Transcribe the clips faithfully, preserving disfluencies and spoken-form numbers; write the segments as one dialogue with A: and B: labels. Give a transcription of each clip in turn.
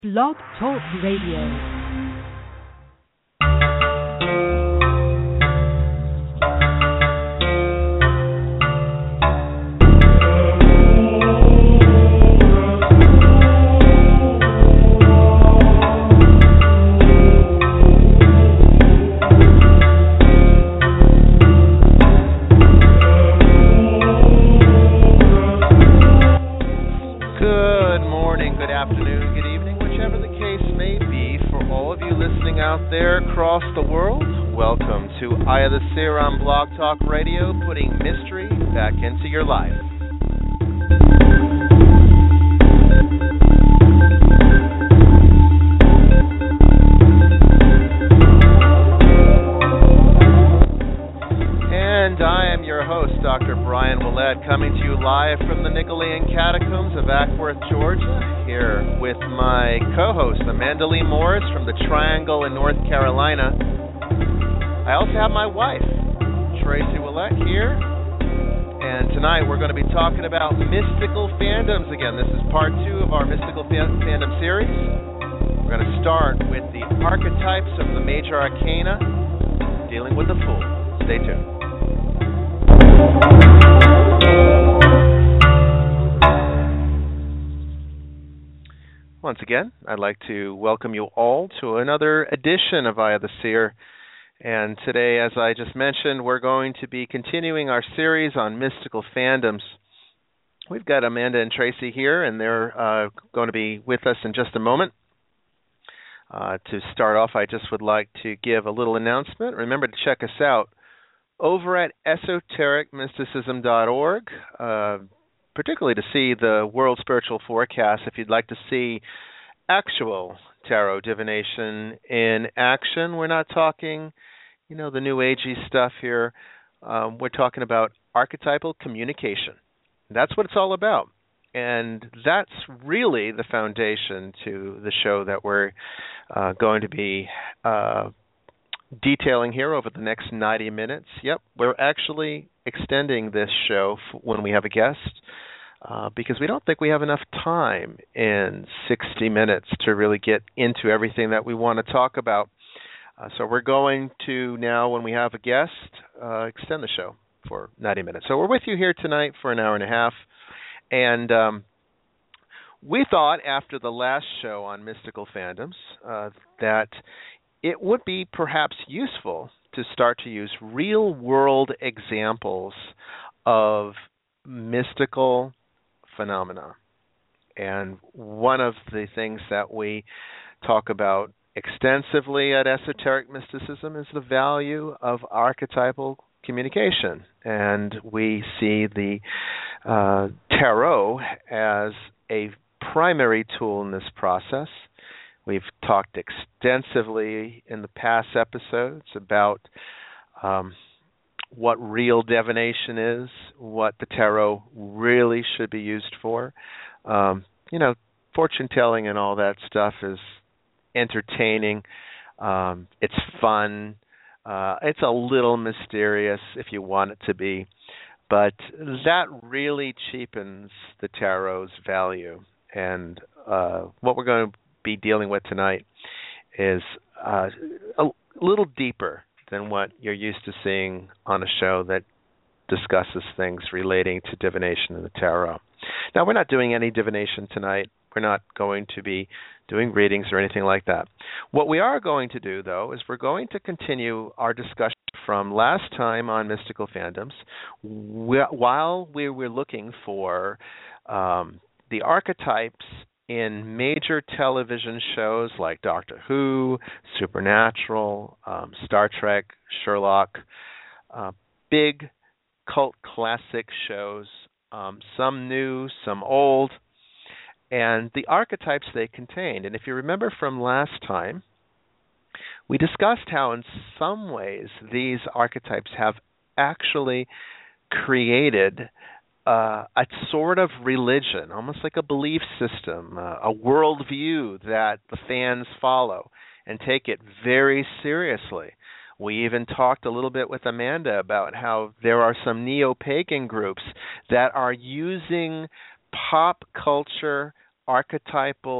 A: Blog Talk Radio.
B: Eye of the Seer on Blog Talk Radio, putting mystery back into your life. And I am your host, Doctor Brian Willett, coming to you live from the Nicolean Catacombs of Acworth, Georgia, here with my co-host, Amanda Lee Morris from the Triangle in North Carolina. I also have my wife, Tracy Willett, here, and tonight we're going to be talking about mystical fandoms again. This is part two of our mystical fan- fandom series. We're going to start with the archetypes of the major arcana, dealing with the Fool. Stay tuned. Once again, I'd like to welcome you all to another edition of Eye of the Seer. And today, as I just mentioned, we're going to be continuing our series on mystical fandoms. We've got Amanda and Tracy here, and they're uh, going to be with us in just a moment. Uh, to start off, I just would like to give a little announcement. Remember to check us out over at esoteric mysticism dot org, uh, particularly to see the World Spiritual Forecast if you'd like to see actual tarot divination in action. We're not talking, you know, the new agey stuff here. Um, we're talking about archetypal communication. That's what it's all about. And that's really the foundation to the show that we're uh, going to be uh, detailing here over the next ninety minutes. Yep, we're actually extending this show f- when we have a guest. Uh, because we don't think we have enough time in sixty minutes to really get into everything that we want to talk about. Uh, so we're going to now, when we have a guest, uh, extend the show for ninety minutes. So we're with you here tonight for an hour and a half. And um, we thought after the last show on mystical fandoms uh, that it would be perhaps useful to start to use real-world examples of mystical phenomena. And one of the things that we talk about extensively at Esoteric Mysticism is the value of archetypal communication. And we see the uh, tarot as a primary tool in this process. We've talked extensively in the past episodes about um, what real divination is, what the tarot really should be used for. Um, you know, fortune telling and all that stuff is entertaining. Um, it's fun. Uh, it's a little mysterious if you want it to be. But that really cheapens the tarot's value. And uh, what we're going to be dealing with tonight is uh, a little deeper than what you're used to seeing on a show that discusses things relating to divination and the tarot. Now, we're not doing any divination tonight. We're not going to be doing readings or anything like that. What we are going to do, though, is we're going to continue our discussion from last time on mystical fandoms while we were looking for um, the archetypes in major television shows like Doctor Who, Supernatural, um, Star Trek, Sherlock, uh, big cult classic shows, um, some new, some old, and the archetypes they contained. And if you remember from last time, we discussed how in some ways these archetypes have actually created Uh, a sort of religion, almost like a belief system, uh, a worldview that the fans follow and take it very seriously. We even talked a little bit with Amanda about how there are some neo-pagan groups that are using pop culture archetypal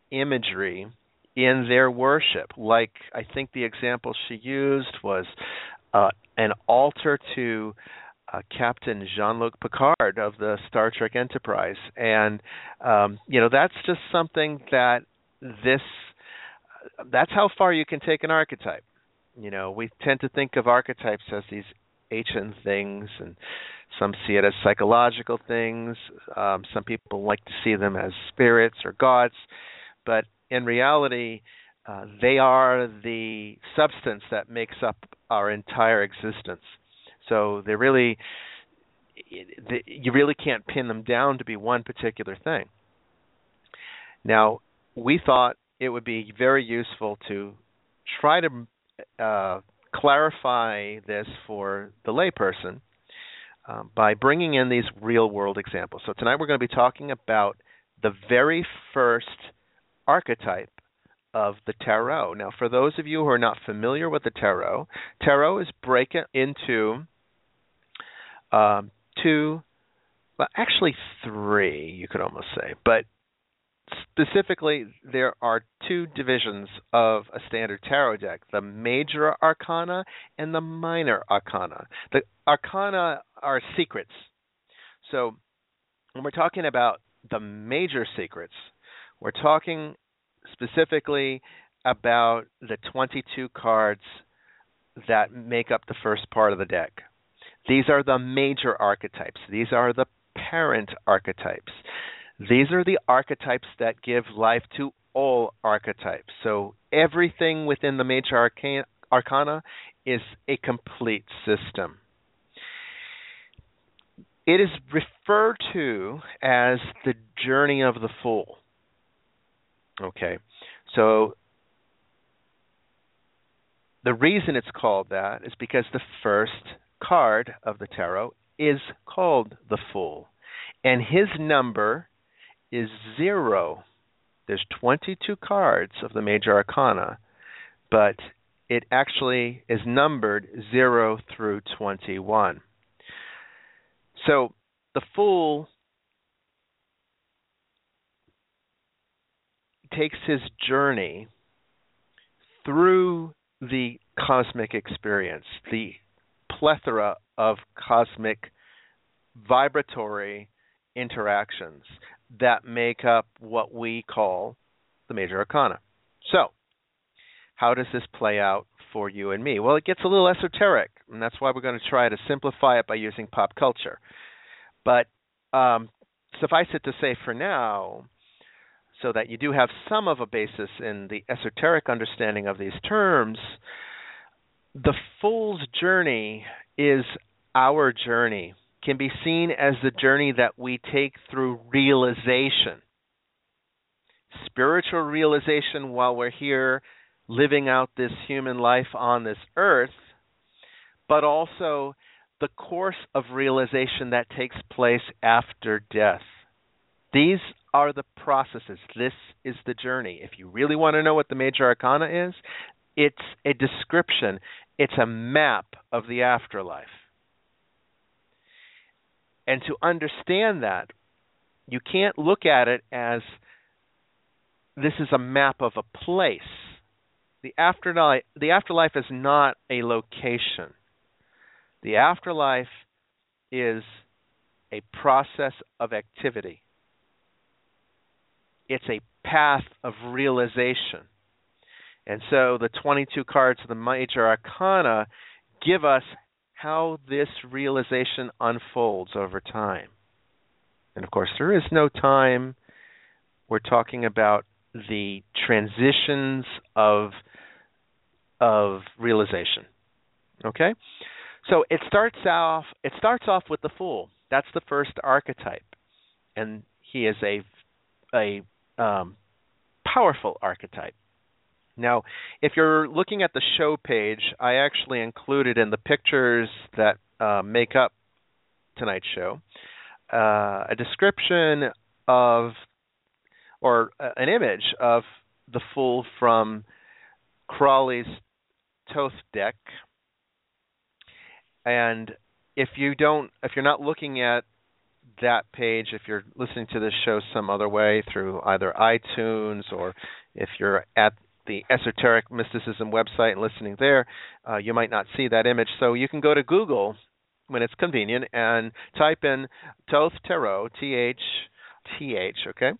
B: imagery in their worship. Like, I think the example she used was uh, an altar to uh, Captain Jean-Luc Picard of the Star Trek Enterprise. And, um, you know, that's just something that this, that's how far you can take an archetype. You know, we tend to think of archetypes as these ancient things, and some see it as psychological things. Um, some people like to see them as spirits or gods. But in reality, uh, they are the substance that makes up our entire existence. So they really, they, you really can't pin them down to be one particular thing. Now, we thought it would be very useful to try to uh, clarify this for the layperson uh, by bringing in these real-world examples. So tonight we're going to be talking about the very first archetype of the tarot. Now, for those of you who are not familiar with the tarot, tarot is broken into um, two, well, actually three, you could almost say, but specifically, there are two divisions of a standard tarot deck, the major arcana and the minor arcana. The arcana are secrets. So when we're talking about the major secrets, we're talking specifically about the twenty-two cards that make up the first part of the deck. These are the major archetypes. These are the parent archetypes. These are the archetypes that give life to all archetypes. So everything within the major arcana, arcana is a complete system. It is referred to as the journey of the fool. Okay, so the reason it's called that is because the first card of the tarot is called the Fool, and his number is zero. There's twenty-two cards of the major arcana, but it actually is numbered zero through twenty-one. So the Fool takes his journey through the cosmic experience, the plethora of cosmic vibratory interactions that make up what we call the major arcana. So, how does this play out for you and me? Well, it gets a little esoteric, and that's why we're going to try to simplify it by using pop culture. But um, suffice it to say for now, so that you do have some of a basis in the esoteric understanding of these terms, the Fool's journey is our journey, can be seen as the journey that we take through realization. Spiritual realization while we're here living out this human life on this earth, but also the course of realization that takes place after death. These are the processes. This is the journey. If you really want to know what the major arcana is, it's a description. It's a map of the afterlife. And to understand that, you can't look at it as this is a map of a place. The afterlife, the afterlife is not a location. The afterlife is a process of activity. It's a path of realization. And so the twenty-two cards of the major arcana give us how this realization unfolds over time. And of course, there is no time. We're talking about the transitions of, of realization. Okay? So it starts off it starts off with the Fool. That's the first archetype. And he is a a um, powerful archetype. Now, if you're looking at the show page, I actually included in the pictures that uh, make up tonight's show uh, a description of, or uh, an image of the Fool from Crowley's Thoth deck. And if you don't, if you're not looking at that page, if you're listening to this show some other way through either iTunes or if you're at the Esoteric Mysticism website and listening there, uh, you might not see that image. So you can go to Google when it's convenient and type in Thoth Tarot, T H T H, okay?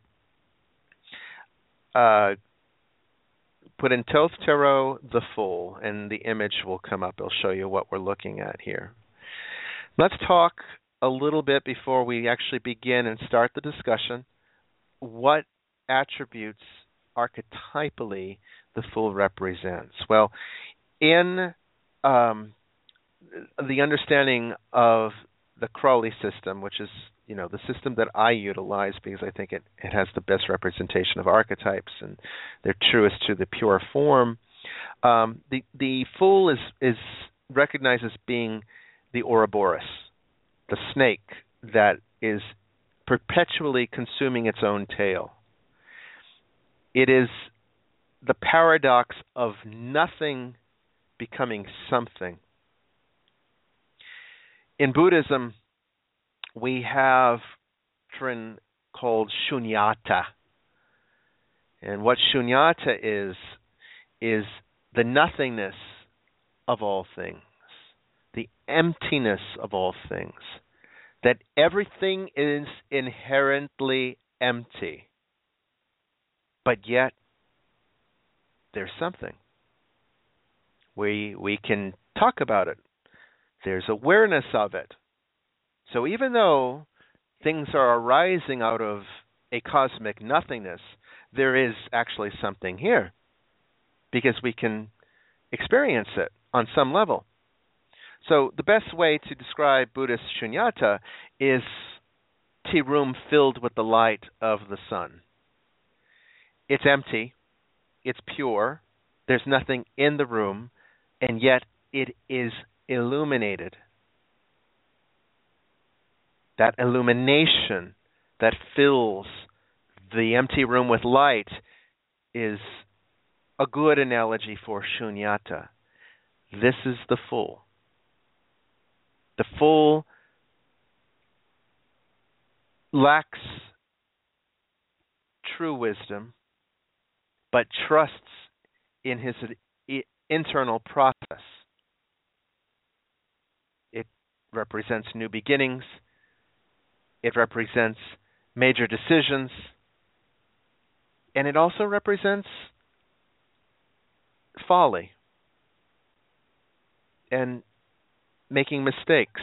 B: Uh, put in Thoth Tarot, the Fool, and the image will come up. It'll show you what we're looking at here. Let's talk a little bit before we actually begin and start the discussion. What attributes archetypally the Fool represents? Well, in um, the understanding of the Crowley system, which is, you know, the system that I utilize because I think it, it has the best representation of archetypes and they're truest to the pure form. Um, the the Fool is is recognized as being the Ouroboros, the snake that is perpetually consuming its own tail. It is the paradox of nothing becoming something. In Buddhism, we have a doctrine called shunyata. And what shunyata is, is the nothingness of all things, the emptiness of all things, that everything is inherently empty, but yet there's something. We we can talk about it. There's awareness of it. So even though things are arising out of a cosmic nothingness, there is actually something here because we can experience it on some level. So the best way to describe Buddhist shunyata is a room filled with the light of the sun. It's empty, it's pure, there's nothing in the room, and yet it is illuminated. That illumination that fills the empty room with light is a good analogy for shunyata. This is the Fool. The Fool lacks true wisdom, but trusts in his internal process. It represents new beginnings. It represents major decisions. And it also represents folly and making mistakes.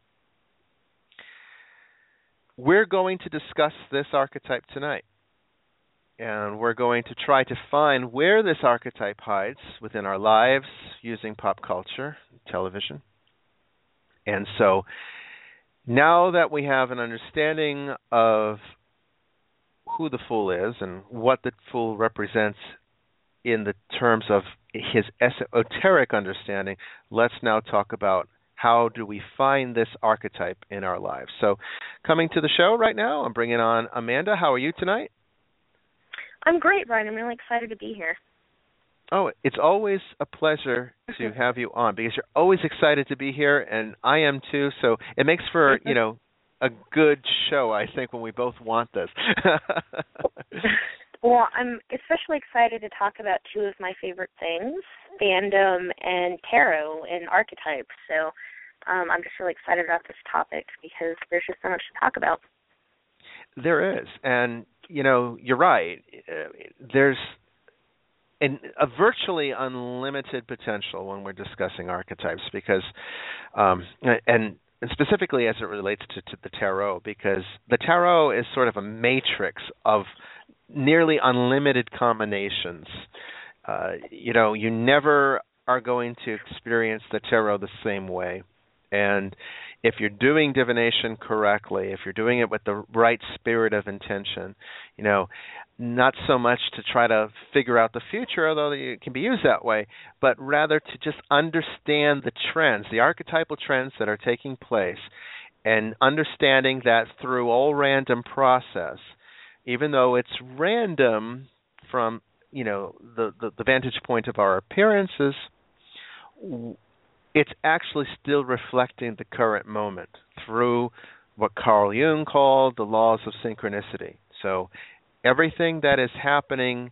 B: We're going to discuss this archetype tonight. And we're going to try to find where this archetype hides within our lives using pop culture, television. And so now that we have an understanding of who the Fool is and what the Fool represents in the terms of his esoteric understanding, let's now talk about how do we find this archetype in our lives. So coming to the show right now, I'm bringing on Amanda. How are you tonight?
C: I'm great, Brian. I'm really excited to be here.
B: Oh, it's always a pleasure to have you on because you're always excited to be here, and I am too. So it makes for, you know, a good show, I think, when we both want this.
C: Well, I'm especially excited to talk about two of my favorite things, fandom and tarot and archetypes. So um, I'm just really excited about this topic because there's just so much to talk about.
B: There is, and you know, you're right. There's an, a virtually unlimited potential when we're discussing archetypes because, um, and specifically as it relates to, to the tarot, because the tarot is sort of a matrix of nearly unlimited combinations. Uh, you know, you never are going to experience the tarot the same way. And if you're doing divination correctly, if you're doing it with the right spirit of intention, you know, not so much to try to figure out the future, although it can be used that way, but rather to just understand the trends, the archetypal trends that are taking place, and understanding that through all random process, even though it's random from, you know, the, the, the vantage point of our appearances, it's actually still reflecting the current moment through what Carl Jung called the laws of synchronicity. So everything that is happening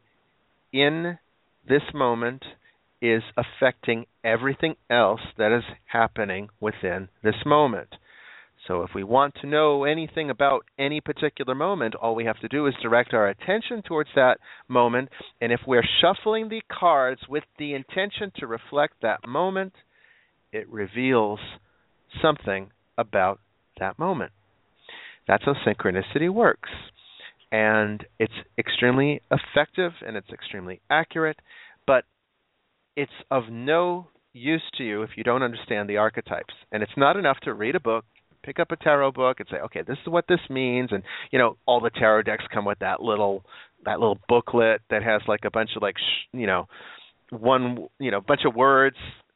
B: in this moment is affecting everything else that is happening within this moment. So if we want to know anything about any particular moment, all we have to do is direct our attention towards that moment, and if we're shuffling the cards with the intention to reflect that moment, it reveals something about that moment. That's how synchronicity works. And it's extremely effective and it's extremely accurate, but it's of no use to you if you don't understand the archetypes. And it's not enough to read a book, pick up a tarot book and say, okay, this is what this means. And, you know, all the tarot decks come with that little that little booklet that has like a bunch of like, sh- you know, one, you know, bunch of words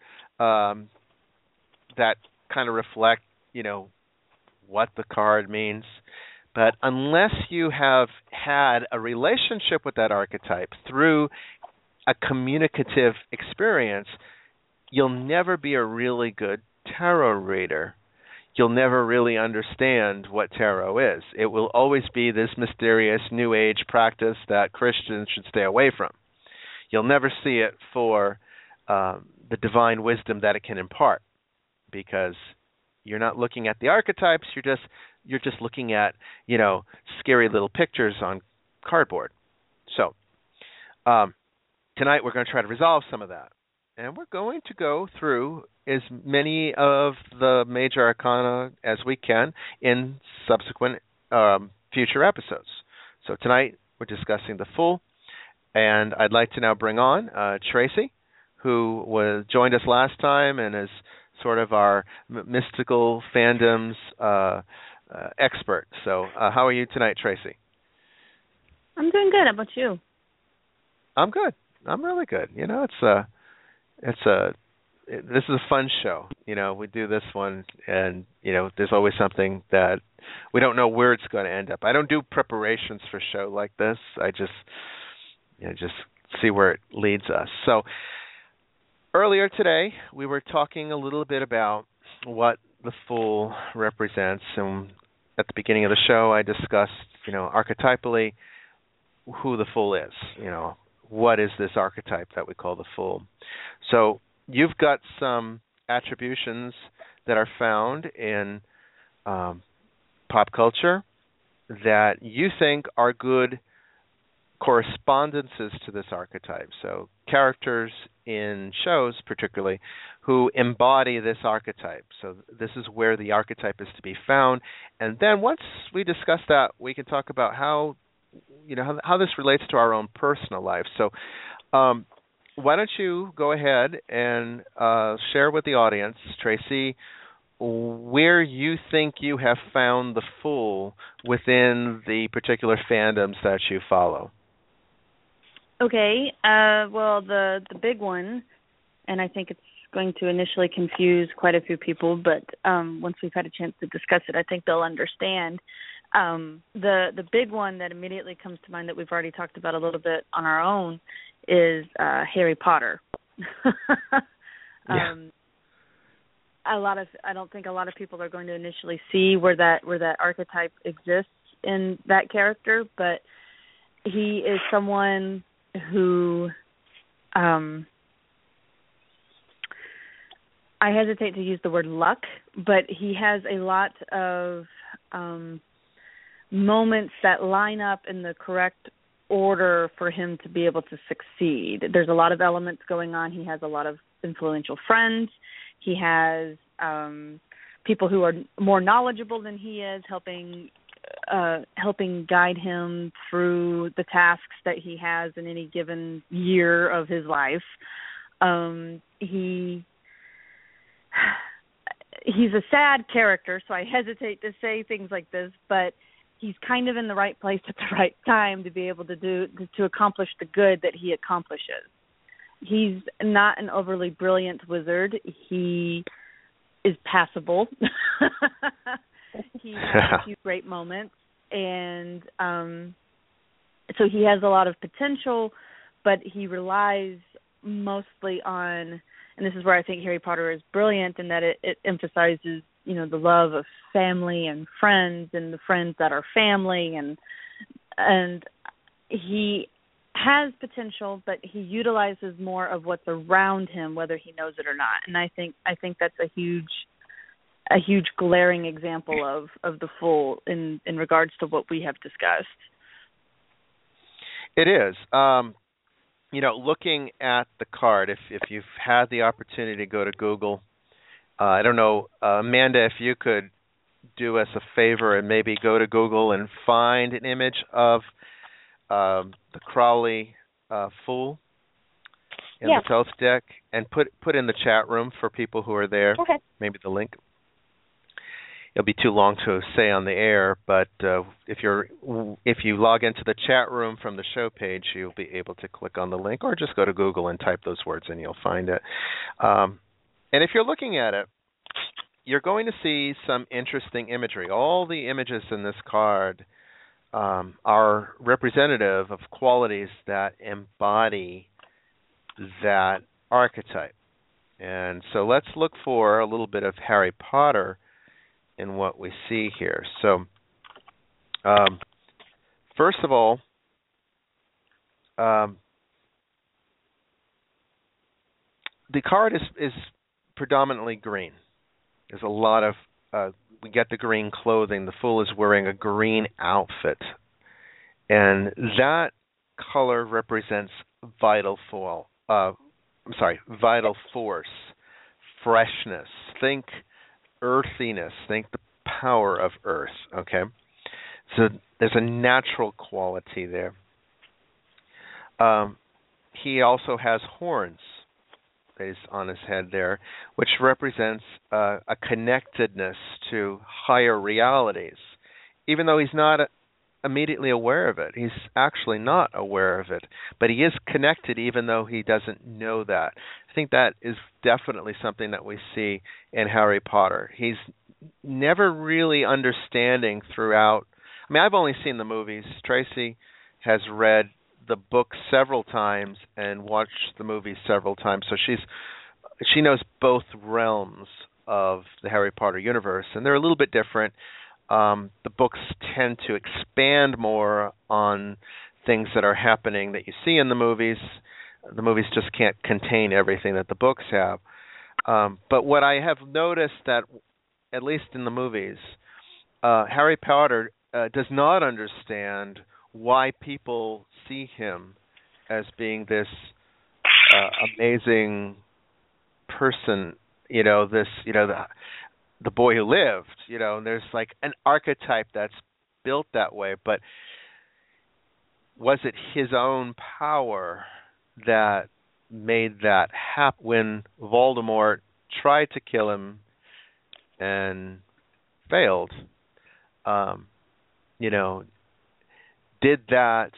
B: um, that kind of reflect, you know, what the card means. But unless you have had a relationship with that archetype through a communicative experience, you'll never be a really good tarot reader. You'll never really understand what tarot is. It will always be this mysterious New Age practice that Christians should stay away from. You'll never see it for um, the divine wisdom that it can impart, because you're not looking at the archetypes. You're just you're just looking at, you know, scary little pictures on cardboard. So um, tonight we're going to try to resolve some of that, and we're going to go through as many of the major arcana as we can in subsequent um, future episodes. So tonight we're discussing the Fool, and I'd like to now bring on uh, Tracy, who was joined us last time and is sort of our m- mystical fandoms uh, uh, expert. So uh, how are you tonight, Tracy?
D: I'm doing good. How about you?
B: I'm good. I'm really good. You know, it's a, it's a, it, this is a fun show. You know, we do this one, and you know, there's always something that we don't know where it's going to end up. I don't do preparations for a show like this. I just, you know, just see where it leads us. So earlier today, we were talking a little bit about what the Fool represents, and at the beginning of the show, I discussed, you know, archetypally who the Fool is. You know, what is this archetype that we call the Fool? So you've got some attributions that are found in um, pop culture that you think are good correspondences to this archetype. So characters in shows particularly who embody this archetype. So this is where the archetype is to be found. And then once we discuss that, we can talk about how, you know, how, how this relates to our own personal life. So um, why don't you go ahead and uh, share with the audience, Tracy, where you think you have found the Fool within the particular fandoms that you follow.
D: Okay. Uh, well, the the big one, and I think it's going to initially confuse quite a few people, but um, once we've had a chance to discuss it, I think they'll understand. Um, the the big one that immediately comes to mind that we've already talked about a little bit on our own is uh, Harry Potter.
B: yeah.
D: um, a lot of I don't think a lot of people are going to initially see where that where that archetype exists in that character, but he is someone who um, I hesitate to use the word luck, but he has a lot of um, moments that line up in the correct order for him to be able to succeed. There's a lot of elements going on. He has a lot of influential friends. He has um, people who are more knowledgeable than he is, helping uh, helping guide him through the tasks that he has in any given year of his life. Um, he he's a sad character, so I hesitate to say things like this, but he's kind of in the right place at the right time to be able to do to accomplish the good that he accomplishes. He's not an overly brilliant wizard. He is passable. He has a few great moments, and um, so he has a lot of potential, but he relies mostly on, and this is where I think Harry Potter is brilliant in that it, it emphasizes you know, the love of family and friends and the friends that are family, and and he has potential, but he utilizes more of what's around him, whether he knows it or not. And I think I think that's a huge a huge glaring example of, of the Fool in, in regards to what we have discussed.
B: It is. Um, you know, looking at the card, if if you've had the opportunity to go to Google, uh, I don't know, uh, Amanda, if you could do us a favor and maybe go to Google and find an image of um, the Crowley uh, Fool in
C: yeah.
B: the Thoth deck, and put put in the chat room for people who are there.
C: Okay.
B: Maybe the link. It'll be too long to say on the air, but uh, if you're if you log into the chat room from the show page, you'll be able to click on the link, or just go to Google and type those words and you'll find it. Um, and if you're looking at it, you're going to see some interesting imagery. All the images in this card um, are representative of qualities that embody that archetype. And so let's look for a little bit of Harry Potter in what we see here. So, um, first of all, um, the card is, is predominantly green. There's a lot of, uh, we get the green clothing. The Fool is wearing a green outfit. And that color represents vital fall, uh, I'm sorry, vital force, freshness. Think earthiness, think the power of earth, okay? So there's a natural quality there. Um, he also has horns that is on his head there, which represents uh, a connectedness to higher realities. Even though he's not a, immediately aware of it, he's actually not aware of it, but he is connected even though he doesn't know that. I think that is definitely something that we see in Harry Potter. He's never really understanding throughout. I mean, I've only seen the movies. Tracy has read the book several times and watched the movies several times, so she's she knows both realms of the Harry Potter universe, and they're a little bit different. Um, the books tend to expand more on things that are happening that you see in the movies. The movies just can't contain everything that the books have. Um, but what I have noticed that, at least in the movies, uh, Harry Potter uh, does not understand why people see him as being this uh, amazing person. You know, this, you know, the, the boy who lived. You know, and there's like an archetype that's built that way. But was it his own power that made that happen when Voldemort tried to kill him and failed? Um, you know, did that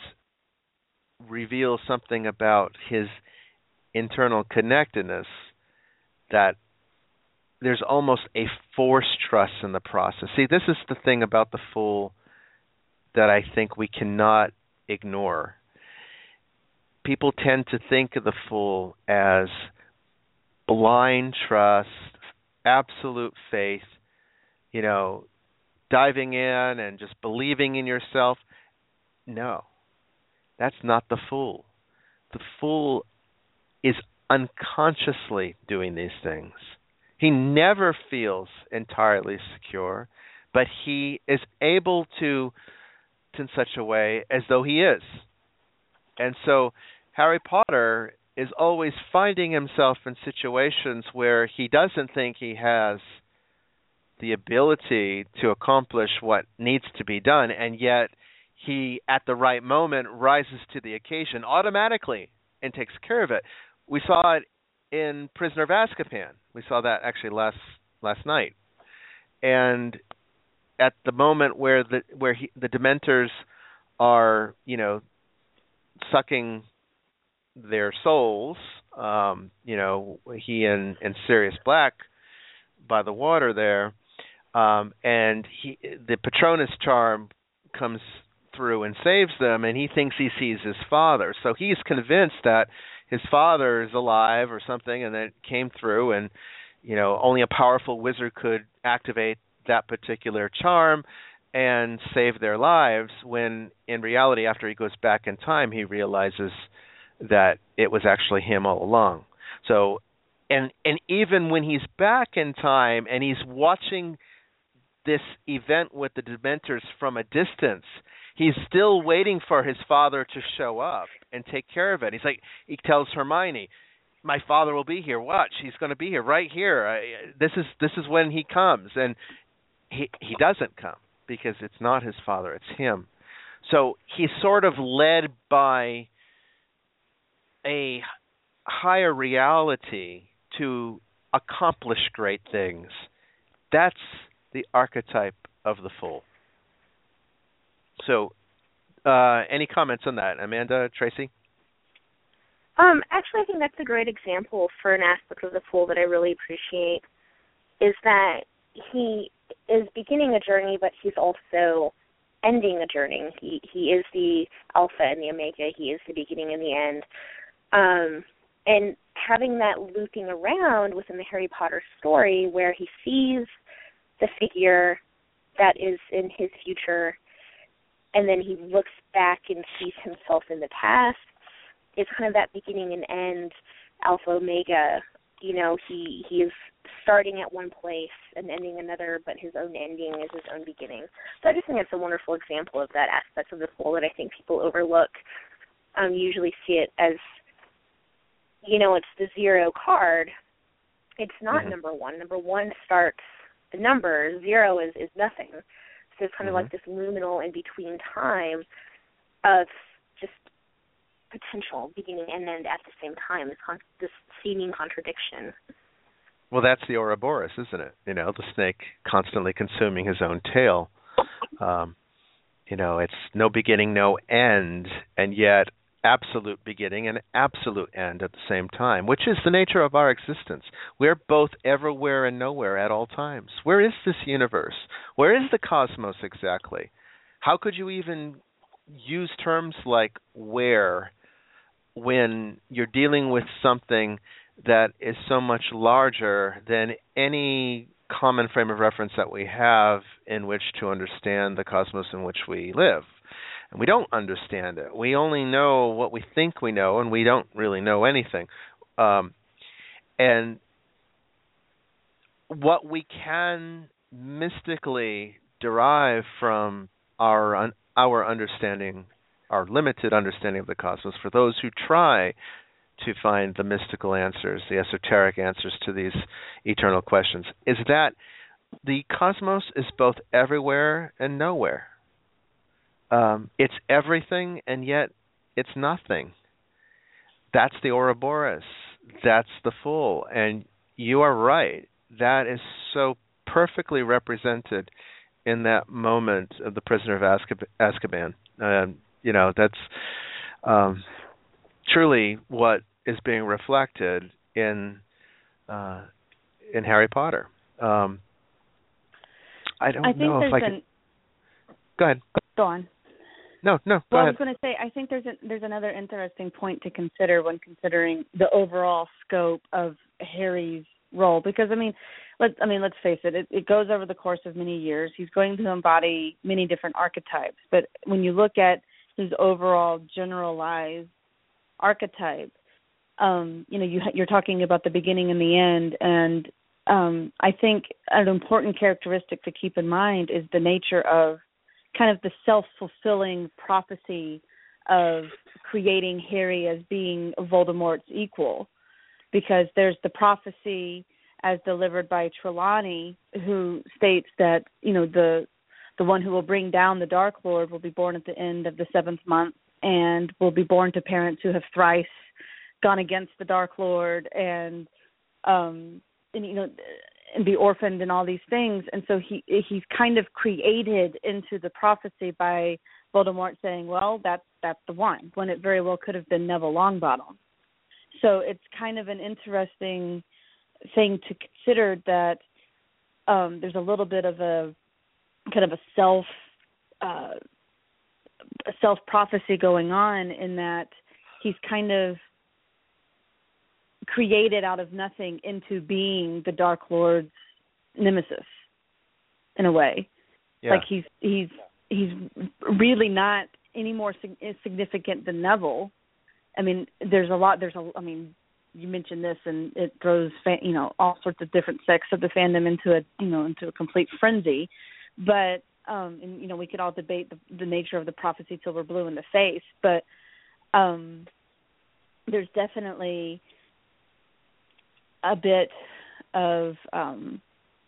B: reveal something about his internal connectedness, that there's almost a forced trust in the process? See, this is the thing about the Fool that I think we cannot ignore. People tend to think of the Fool as blind trust, absolute faith, you know, diving in and just believing in yourself. No, that's not the Fool. The Fool is unconsciously doing these things. He never feels entirely secure, but he is able to, in such a way as though he is. And so Harry Potter is always finding himself in situations where he doesn't think he has the ability to accomplish what needs to be done, and yet he, at the right moment, rises to the occasion automatically and takes care of it. We saw it in Prisoner of Azkaban. We saw that actually last last night. And at the moment where the where he, the Dementors are, you know, sucking their souls, um, you know, he and, and Sirius Black by the water there, um, and he the Patronus charm comes through and saves them, and he thinks he sees his father. So he's convinced that his father is alive or something, and that came through, and you know, only a powerful wizard could activate that particular charm and save their lives, when in reality, after he goes back in time, he realizes that it was actually him all along. So, and and even when he's back in time and he's watching this event with the Dementors from a distance, he's still waiting for his father to show up and take care of it. He's like, he tells Hermione, my father will be here. Watch, he's going to be here, right here. I, this is this is when he comes. And he he doesn't come, because it's not his father, it's him. So he's sort of led by a higher reality to accomplish great things. That's the archetype of the Fool. So, uh, any comments on that, Amanda, Tracy?
C: Um, actually, I think that's a great example for an aspect of the Fool that I really appreciate, is that he is beginning a journey, but he's also ending a journey. He he is the Alpha and the Omega. He is the beginning and the end. Um, and having that looping around within the Harry Potter story, where he sees the figure that is in his future, and then he looks back and sees himself in the past, is kind of that beginning and end, Alpha Omega. You know, he he is starting at one place and ending another, but his own ending is his own beginning. So I just think it's a wonderful example of that aspect of the Fool that I think people overlook. Um, you usually see it as, you know, it's the zero card. It's not mm-hmm. number one. Number one starts the number. Zero is, is nothing. So it's kind mm-hmm. of like this liminal in between time of just potential, beginning and end at the same time, this, con- this seeming contradiction.
B: Well, that's the Ouroboros, isn't it? You know, the snake constantly consuming his own tail. Um, you know, it's no beginning, no end, and yet absolute beginning and absolute end at the same time, which is the nature of our existence. We're both everywhere and nowhere at all times. Where is this universe? Where is the cosmos exactly? How could you even use terms like where when you're dealing with something that is so much larger than any common frame of reference that we have in which to understand the cosmos in which we live? And we don't understand it. We only know what we think we know, and we don't really know anything. Um, and what we can mystically derive from our our understanding, our limited understanding of the cosmos, for those who try to find the mystical answers, the esoteric answers to these eternal questions, is that the cosmos is both everywhere and nowhere. Um, it's everything, and yet it's nothing. That's the Ouroboros. That's the Fool. And you are right. That is so perfectly represented in that moment of the Prisoner of Azkab- Azkaban. Um, you know, that's um, truly what is being reflected in uh, in Harry Potter. Um, I don't
D: I think
B: know if I
D: an...
B: can. Go ahead.
D: Go on.
B: No, no. Go
D: well,
B: ahead.
D: I was going to say, I think there's a, there's another interesting point to consider when considering the overall scope of Harry's role, because I mean, let's I mean, let's face it, it, it goes over the course of many years. He's going to embody many different archetypes, but when you look at his overall generalized archetype, um, you know, you, you're talking about the beginning and the end, and um, I think an important characteristic to keep in mind is the nature of kind of the self-fulfilling prophecy of creating Harry as being Voldemort's equal, because there's the prophecy as delivered by Trelawney, who states that, you know, the the one who will bring down the Dark Lord will be born at the end of the seventh month and will be born to parents who have thrice gone against the Dark Lord and, um, and you know, and be orphaned and all these things. And so he he's kind of created into the prophecy by Voldemort saying, well, that's, that's the one, when it very well could have been Neville Longbottom. So it's kind of an interesting thing to consider that um, there's a little bit of a kind of a self uh, a self prophecy going on, in that he's kind of created out of nothing into being the Dark Lord's nemesis, in a way.
B: Yeah.
D: Like he's he's he's really not any more sig- significant than Neville. I mean, there's a lot. There's a. I mean, you mentioned this, and it throws fa- you know all sorts of different sects of the fandom into a you know into a complete frenzy. But um, and you know we could all debate the, the nature of the prophecy till we're blue in the face. But um, there's definitely a bit of um,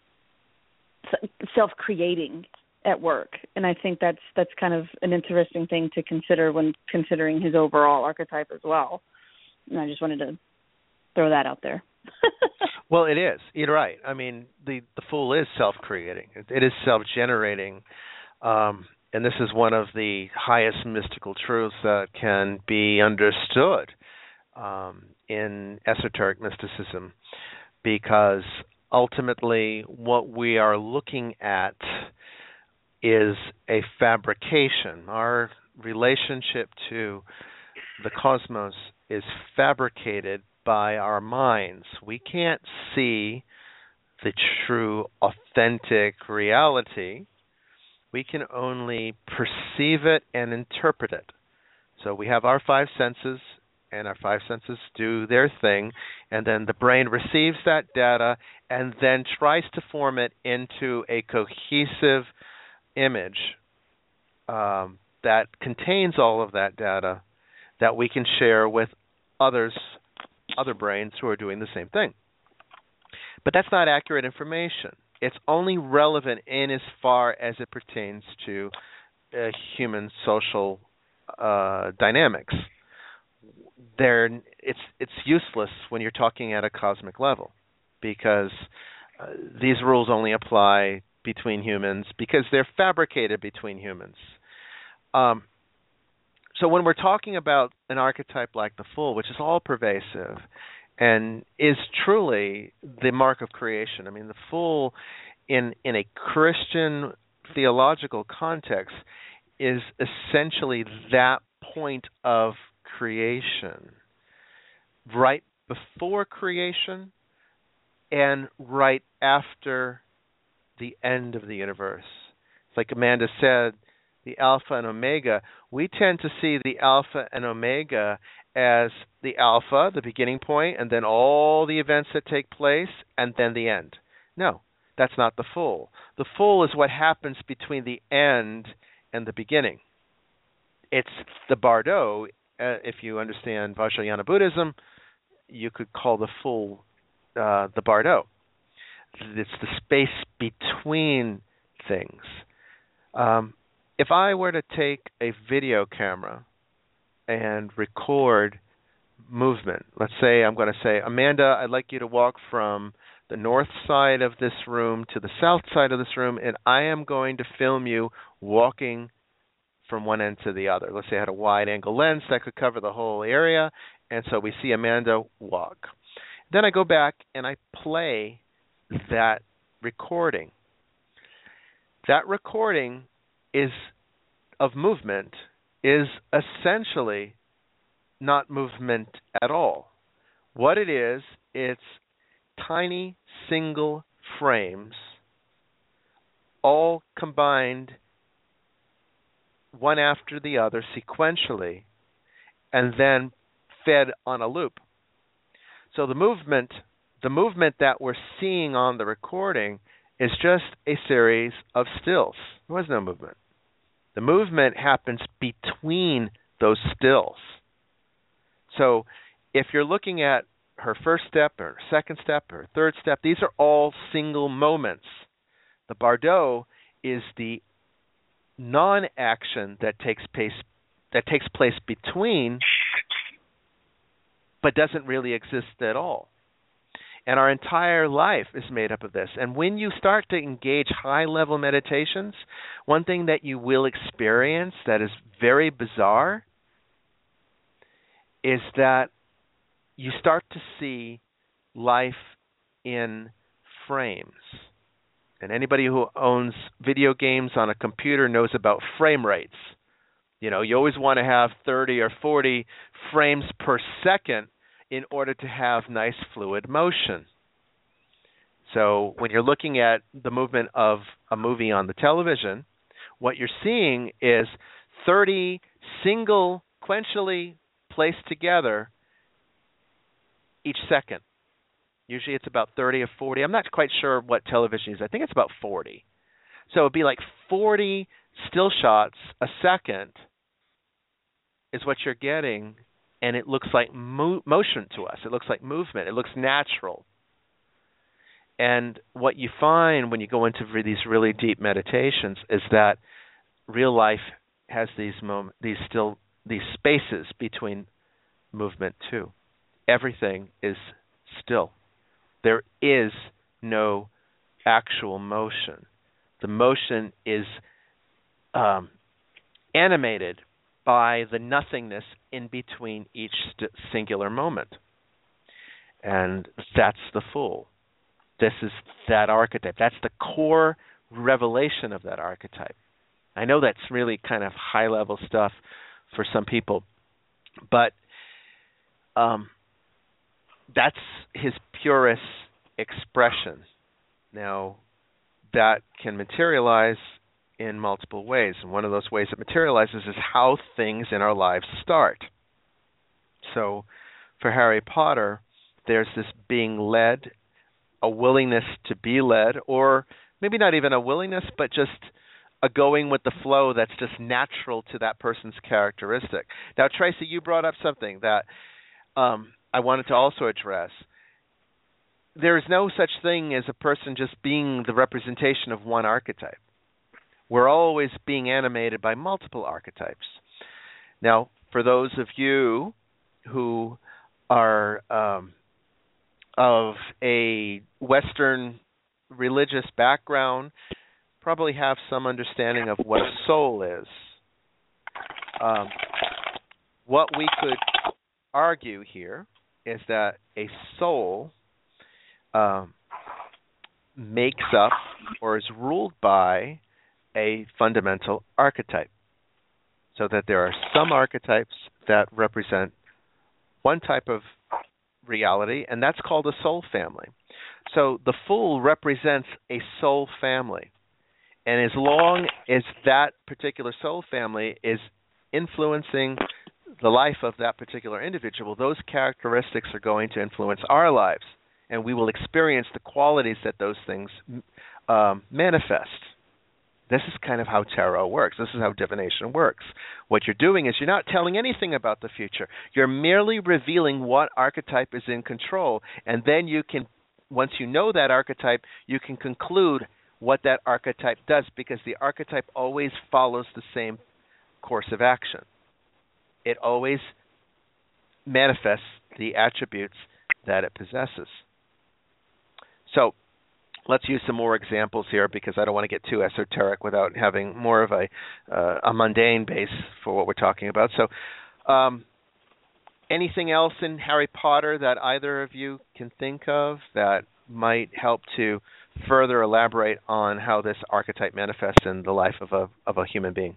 D: self-creating at work, and I think that's that's kind of an interesting thing to consider when considering his overall archetype as well. And I just wanted to throw that out there.
B: Well, it is. You're right. I mean, the the Fool is self-creating. It, it is self-generating, um, and this is one of the highest mystical truths that can be understood um, in esoteric mysticism, because ultimately what we are looking at is a fabrication. Our relationship to the cosmos is fabricated by our minds. We can't see the true, authentic reality. We can only perceive it and interpret it. So we have our five senses, and our five senses do their thing, and then the brain receives that data and then tries to form it into a cohesive image um, that contains all of that data that we can share with others, other brains who are doing the same thing. But that's not accurate information. It's only relevant in as far as it pertains to uh, human social uh, dynamics. They're, it's it's useless when you're talking at a cosmic level, because uh, these rules only apply between humans because they're fabricated between humans. Um, so when we're talking about an archetype like the Fool, which is all pervasive and is truly the mark of creation. I mean, the Fool in in a Christian theological context is essentially that point of creation, right before creation and right after the end of the universe. It's like Amanda said, the Alpha and Omega. We tend to see the Alpha and Omega as the Alpha, the beginning point, and then all the events that take place, and then the end. No, that's not the Fool. The Fool is what happens between the end and the beginning. It's the Bardo. Uh, if you understand Vajrayana Buddhism, you could call the Fool uh, the Bardo. It's the space between things. Um, if I were to take a video camera and record movement, let's say I'm going to say, Amanda, I'd like you to walk from the north side of this room to the south side of this room, and I am going to film you walking from one end to the other. Let's say I had a wide-angle lens that could cover the whole area, and so we see Amanda walk. Then I go back and I play that recording. That recording is of movement is essentially not movement at all. What it is, it's tiny single frames all combined one after the other sequentially and then fed on a loop. So the movement the movement that we're seeing on the recording is just a series of stills. There was no movement. The movement happens between those stills. So if you're looking at her first step, or second step, or third step, these are all single moments. The Bardo is the non-action that takes place that takes place between, but doesn't really exist at all. And our entire life is made up of this. And when you start to engage high-level meditations, one thing that you will experience that is very bizarre is that you start to see life in frames. And anybody who owns video games on a computer knows about frame rates. You know, you always want to have thirty or forty frames per second in order to have nice fluid motion. So when you're looking at the movement of a movie on the television, what you're seeing is thirty single sequentially placed together each second. Usually it's about thirty or forty. I'm not quite sure what television is. I think it's about forty. So it would be like forty still shots a second is what you're getting, and it looks like mo- motion to us. It looks like movement. It looks natural. And what you find when you go into these really deep meditations is that real life has these mom- these still these spaces between movement too. Everything is still. There is no actual motion. The motion is um, animated by the nothingness in between each st- singular moment. And that's the Fool. This is that archetype. That's the core revelation of that archetype. I know that's really kind of high-level stuff for some people, but um, that's his purest expression. Now, that can materialize in multiple ways, and one of those ways it materializes is how things in our lives start. So, for Harry Potter, there's this being led, a willingness to be led, or maybe not even a willingness, but just a going with the flow that's just natural to that person's characteristic. Now, Tracy, you brought up something that um, I wanted to also address. There is no such thing as a person just being the representation of one archetype. We're always being animated by multiple archetypes. Now, for those of you who are um, of a Western religious background, probably have some understanding of what a soul is. Um, what we could argue here is that a soul um, makes up or is ruled by a fundamental archetype. So that there are some archetypes that represent one type of reality, and that's called a soul family. So the Fool represents a soul family. And as long as that particular soul family is influencing the life of that particular individual, those characteristics are going to influence our lives, and we will experience the qualities that those things um, manifest. This is kind of how tarot works. This is how divination works. What you're doing is you're not telling anything about the future. You're merely revealing what archetype is in control, and then you can, once you know that archetype, you can conclude what that archetype does, because the archetype always follows the same course of action. It always manifests the attributes that it possesses. So let's use some more examples here, because I don't want to get too esoteric without having more of a uh, a mundane base for what we're talking about. So um, anything else in Harry Potter that either of you can think of that might help to further elaborate on how this archetype manifests in the life of a of a human being?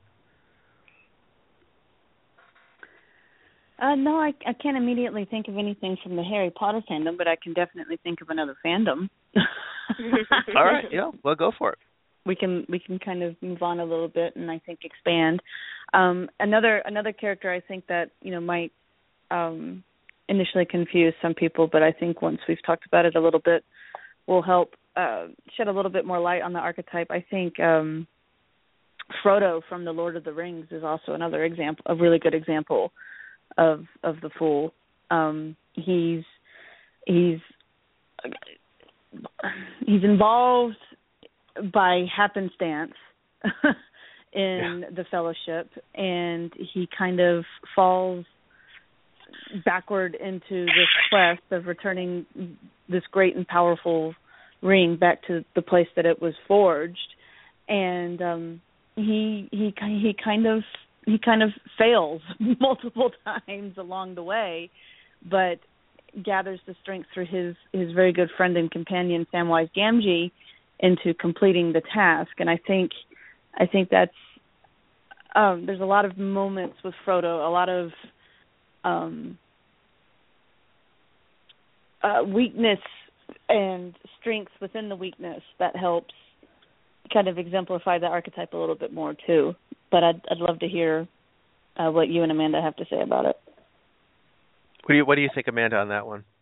D: Uh, no, I, I can't immediately think of anything from the Harry Potter fandom, but I can definitely think of another fandom.
B: All right, yeah, well, go for it.
D: We can we can kind of move on a little bit, and I think expand. Um, another another character I think that you know might um, initially confuse some people, but I think once we've talked about it a little bit, will help uh, shed a little bit more light on the archetype. I think um, Frodo from the Lord of the Rings is also another example, a really good example of of the Fool. Um, he's he's he's involved by happenstance in yeah. the Fellowship, and he kind of falls backward into this quest of returning this great and powerful ring back to the place that it was forged, and um, he he he kind of he kind of fails multiple times along the way, but gathers the strength through his, his very good friend and companion Samwise Gamgee into completing the task. And I think I think that's um, there's a lot of moments with Frodo, a lot of um, uh, weakness and strengths within the weakness that helps kind of exemplify the archetype a little bit more too. But I'd, I'd love to hear uh, what you and Amanda have to say about it.
B: What do you What do you think, Amanda, on that one?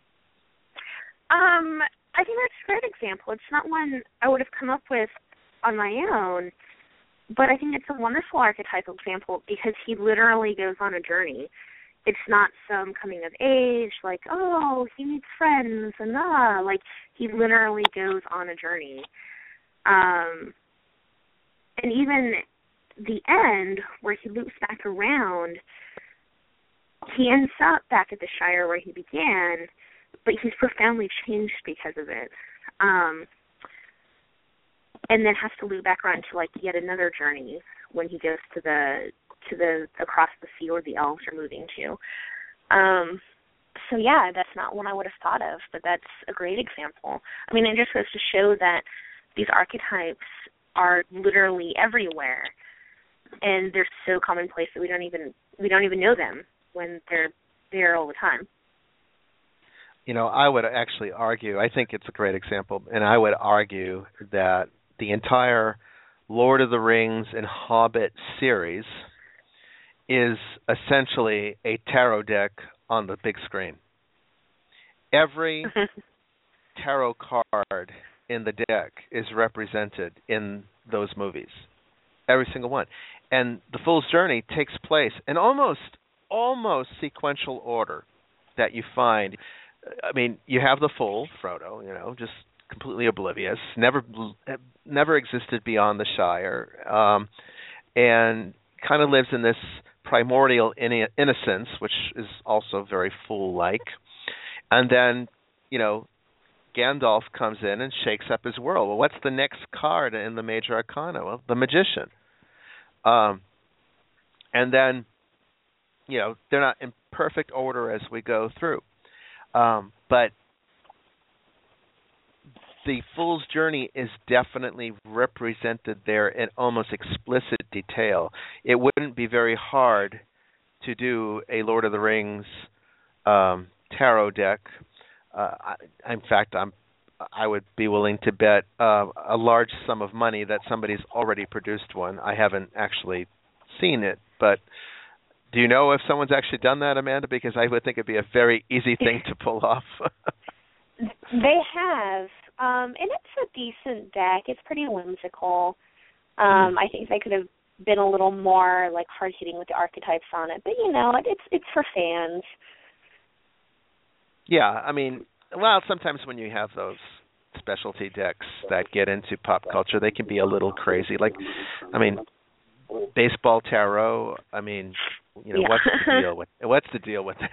C: Um, I think that's a great example. It's not one I would have come up with on my own, but I think it's a wonderful archetypal example because he literally goes on a journey. It's not some coming of age, like, oh, he meets friends, and ah, like, he literally goes on a journey. Um, and even the end, where he loops back around, he ends up back at the Shire where he began, but he's profoundly changed because of it. Um, and then has to loop back around to, like, yet another journey when he goes to the to the across the sea where the elves are moving to. Um, so, yeah, that's not one I would have thought of, but that's a great example. I mean, it just goes to show that these archetypes are literally everywhere, and they're so commonplace that we don't even we don't even know them when they're there all the time.
B: You know, I would actually argue, I think it's a great example, and I would argue that the entire Lord of the Rings and Hobbit series is essentially a tarot deck on the big screen. Every tarot card in the deck is represented in those movies. Every single one. And the Fool's Journey takes place in almost, almost sequential order that you find. I mean, you have the Fool, Frodo, you know, just completely oblivious, never never existed beyond the Shire, um, and kind of lives in this primordial in- innocence, which is also very Fool-like. And then, you know, Gandalf comes in and shakes up his world. Well, what's the next card in the Major Arcana? Well, the Magician. Um, and then, you know, they're not in perfect order as we go through. Um, but the Fool's Journey is definitely represented there in almost explicit detail. It wouldn't be very hard to do a Lord of the Rings um, tarot deck. Uh, I, in fact, I'm I would be willing to bet uh, a large sum of money that somebody's already produced one. I haven't actually seen it, but do you know if someone's actually done that, Amanda? Because I would think it'd be a very easy thing to pull off.
C: They have, um, and it's a decent deck. It's pretty whimsical. Um, I think they could have been a little more like hard hitting with the archetypes on it, but you know, it's it's for fans.
B: Yeah, I mean, well, sometimes when you have those specialty decks that get into pop culture, they can be a little crazy. Like, I mean, baseball tarot. I mean, you know,
C: yeah.
B: what's the deal with what's the deal with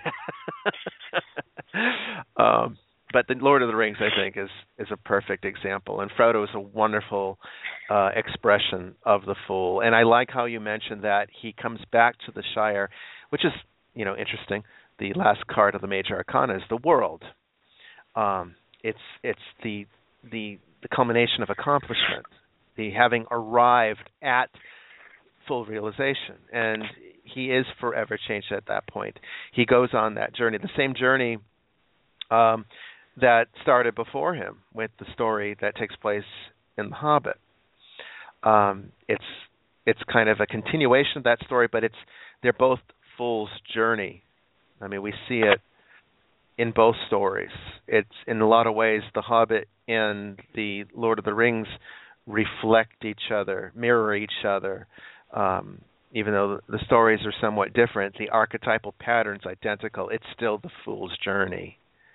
B: that? um, but the Lord of the Rings, I think, is is a perfect example, and Frodo is a wonderful uh, expression of the Fool. And I like how you mentioned that he comes back to the Shire, which is, you know, interesting. The last card of the Major Arcana is the World. Um, it's it's the the the culmination of accomplishment, the having arrived at full realization, and he is forever changed at that point. He goes on that journey, the same journey um, that started before him with the story that takes place in The Hobbit. Um, it's it's kind of a continuation of that story, but it's they're both Fool's journey. I mean, we see it in both stories. It's in a lot of ways The Hobbit and the Lord of the Rings reflect each other, mirror each other. Um, even though the stories are somewhat different, the archetypal pattern's identical. It's still the Fool's journey.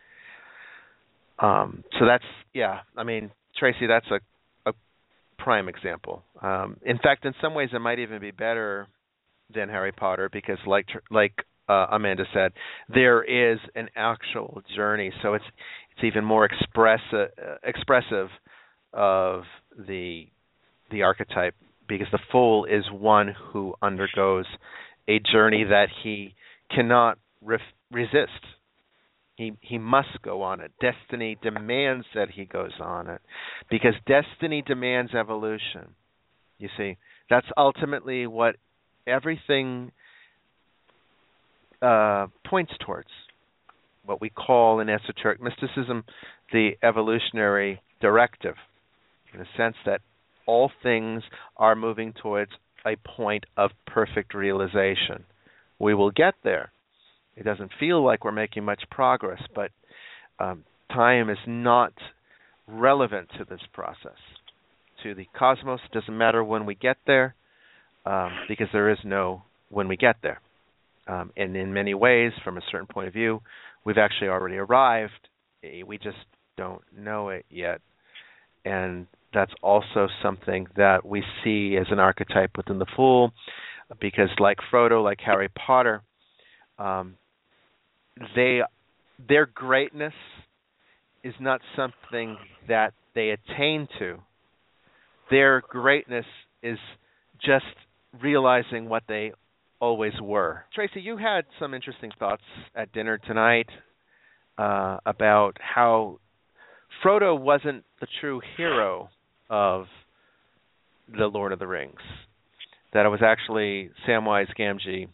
B: Um, so that's, yeah, I mean, Tracy, that's a, a prime example. Um, in fact, in some ways, it might even be better than Harry Potter because, like, like uh, Amanda said, there is an actual journey. So it's it's even more express, uh, expressive of the the archetype, because the Fool is one who undergoes a journey that he cannot re- resist. He he must go on it. Destiny demands that he goes on it, because destiny demands evolution. You see, that's ultimately what everything uh, points towards. what we call in esoteric mysticism the evolutionary directive, in the sense that all things are moving towards a point of perfect realization. We will get there. It doesn't feel like we're making much progress, but um, time is not relevant to this process. To the cosmos, it doesn't matter when we get there, um, because there is no when we get there. Um, and in many ways, from a certain point of view, we've actually already arrived. We just don't know it yet. And that's also something that we see as an archetype within the Fool, because like Frodo, like Harry Potter, um, they their greatness is not something that they attain to. Their greatness is just realizing what they always were. Tracy, you had some interesting thoughts at dinner tonight uh, about how Frodo wasn't the true hero of The Lord of the Rings, that it was actually Samwise Gamgee.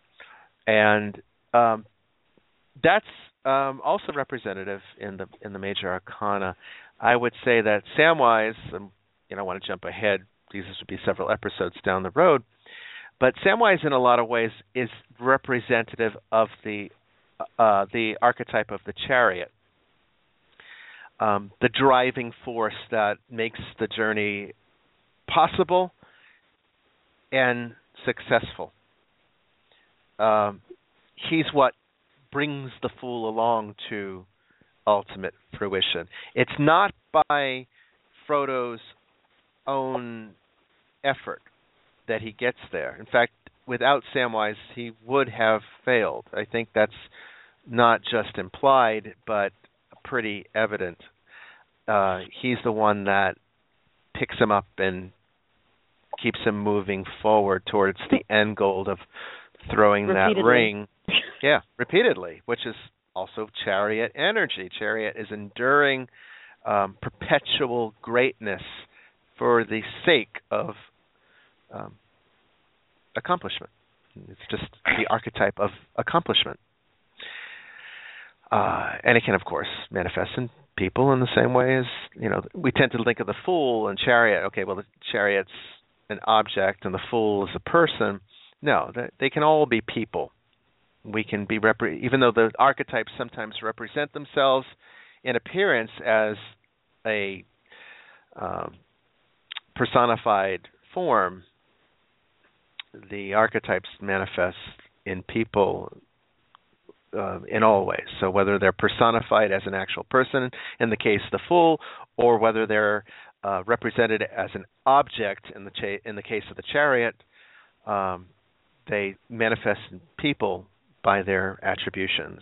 B: And um, that's um, also representative in the in the major arcana. I would say that Samwise, and you know, I want to jump ahead, these would be several episodes down the road, but Samwise in a lot of ways is representative of the uh, the archetype of the chariot, um, the driving force that makes the journey possible and successful. Um, he's what brings the Fool along to ultimate fruition. It's not by Frodo's own effort that he gets there. In fact, without Samwise, he would have failed. I think that's not just implied, but pretty evident. Uh, he's the one that picks him up and keeps him moving forward towards the end goal of throwing
D: Repeatedly.
B: that ring. Yeah, repeatedly, which is also chariot energy. Chariot is enduring, um, perpetual greatness for the sake of um, accomplishment. It's just the archetype of accomplishment. Uh, and it can, of course, manifest in people in the same way as, you know, we tend to think of the Fool and chariot. Okay, well, the chariot's an object and the Fool is a person. No, they, they can all be people. We can be, repre- even though the archetypes sometimes represent themselves in appearance as a um, personified form, the archetypes manifest in people uh, in all ways. So whether they're personified as an actual person, in the case of the Fool, or whether they're uh, represented as an object in the cha- in the case of the chariot, um, they manifest in people by their attributions.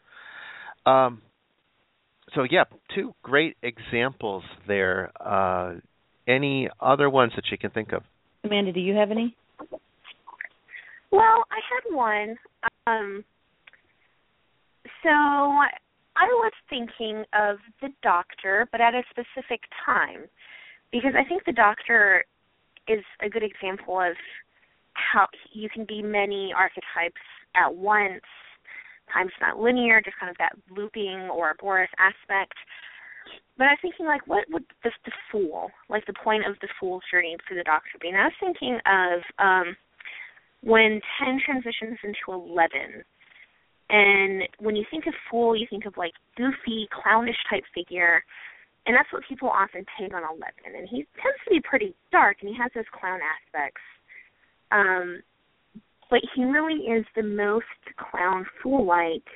B: Um, so yeah, two great examples there. Uh, any other ones that you can think of?
D: Amanda, do you have any?
C: Well, I had one. Um, so I was thinking of the Doctor, but at a specific time, because I think the Doctor is a good example of how you can be many archetypes at once. Time's not linear, just kind of that looping or Boris aspect. But I was thinking, like, what would the, the Fool, like the point of the Fool's journey through the Doctor be? And I was thinking of um, when ten transitions into eleven. And when you think of Fool, you think of, like, goofy, clownish type figure. And that's what people often take on eleven. And he tends to be pretty dark, and he has those clown aspects. Um, but he really is the most clown Fool-like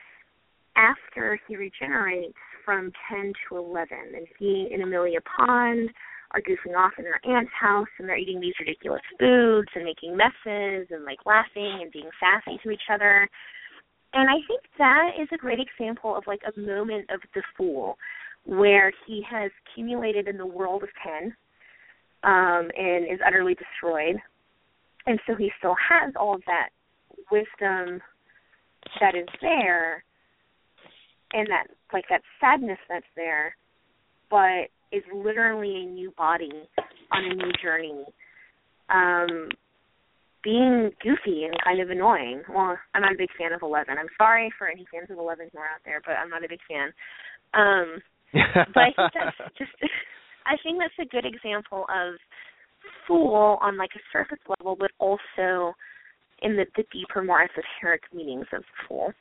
C: after he regenerates from ten to eleven. And he and Amelia Pond are goofing off in their aunt's house, and they're eating these ridiculous foods and making messes and, like, laughing and being sassy to each other. And I think that is a great example of, like, a moment of the Fool where he has accumulated in the world of ten um, and is utterly destroyed. And so he still has all of that wisdom that is there and that, like, that sadness that's there, but is literally a new body on a new journey. Um, being goofy and kind of annoying. Well, I'm not a big fan of Eleven. I'm sorry for any fans of Eleven who are out there, but I'm not a big fan. Um, but I think that's just, I think that's a good example of fool on like a surface level, but also in the, the deeper, more esoteric meanings of fool.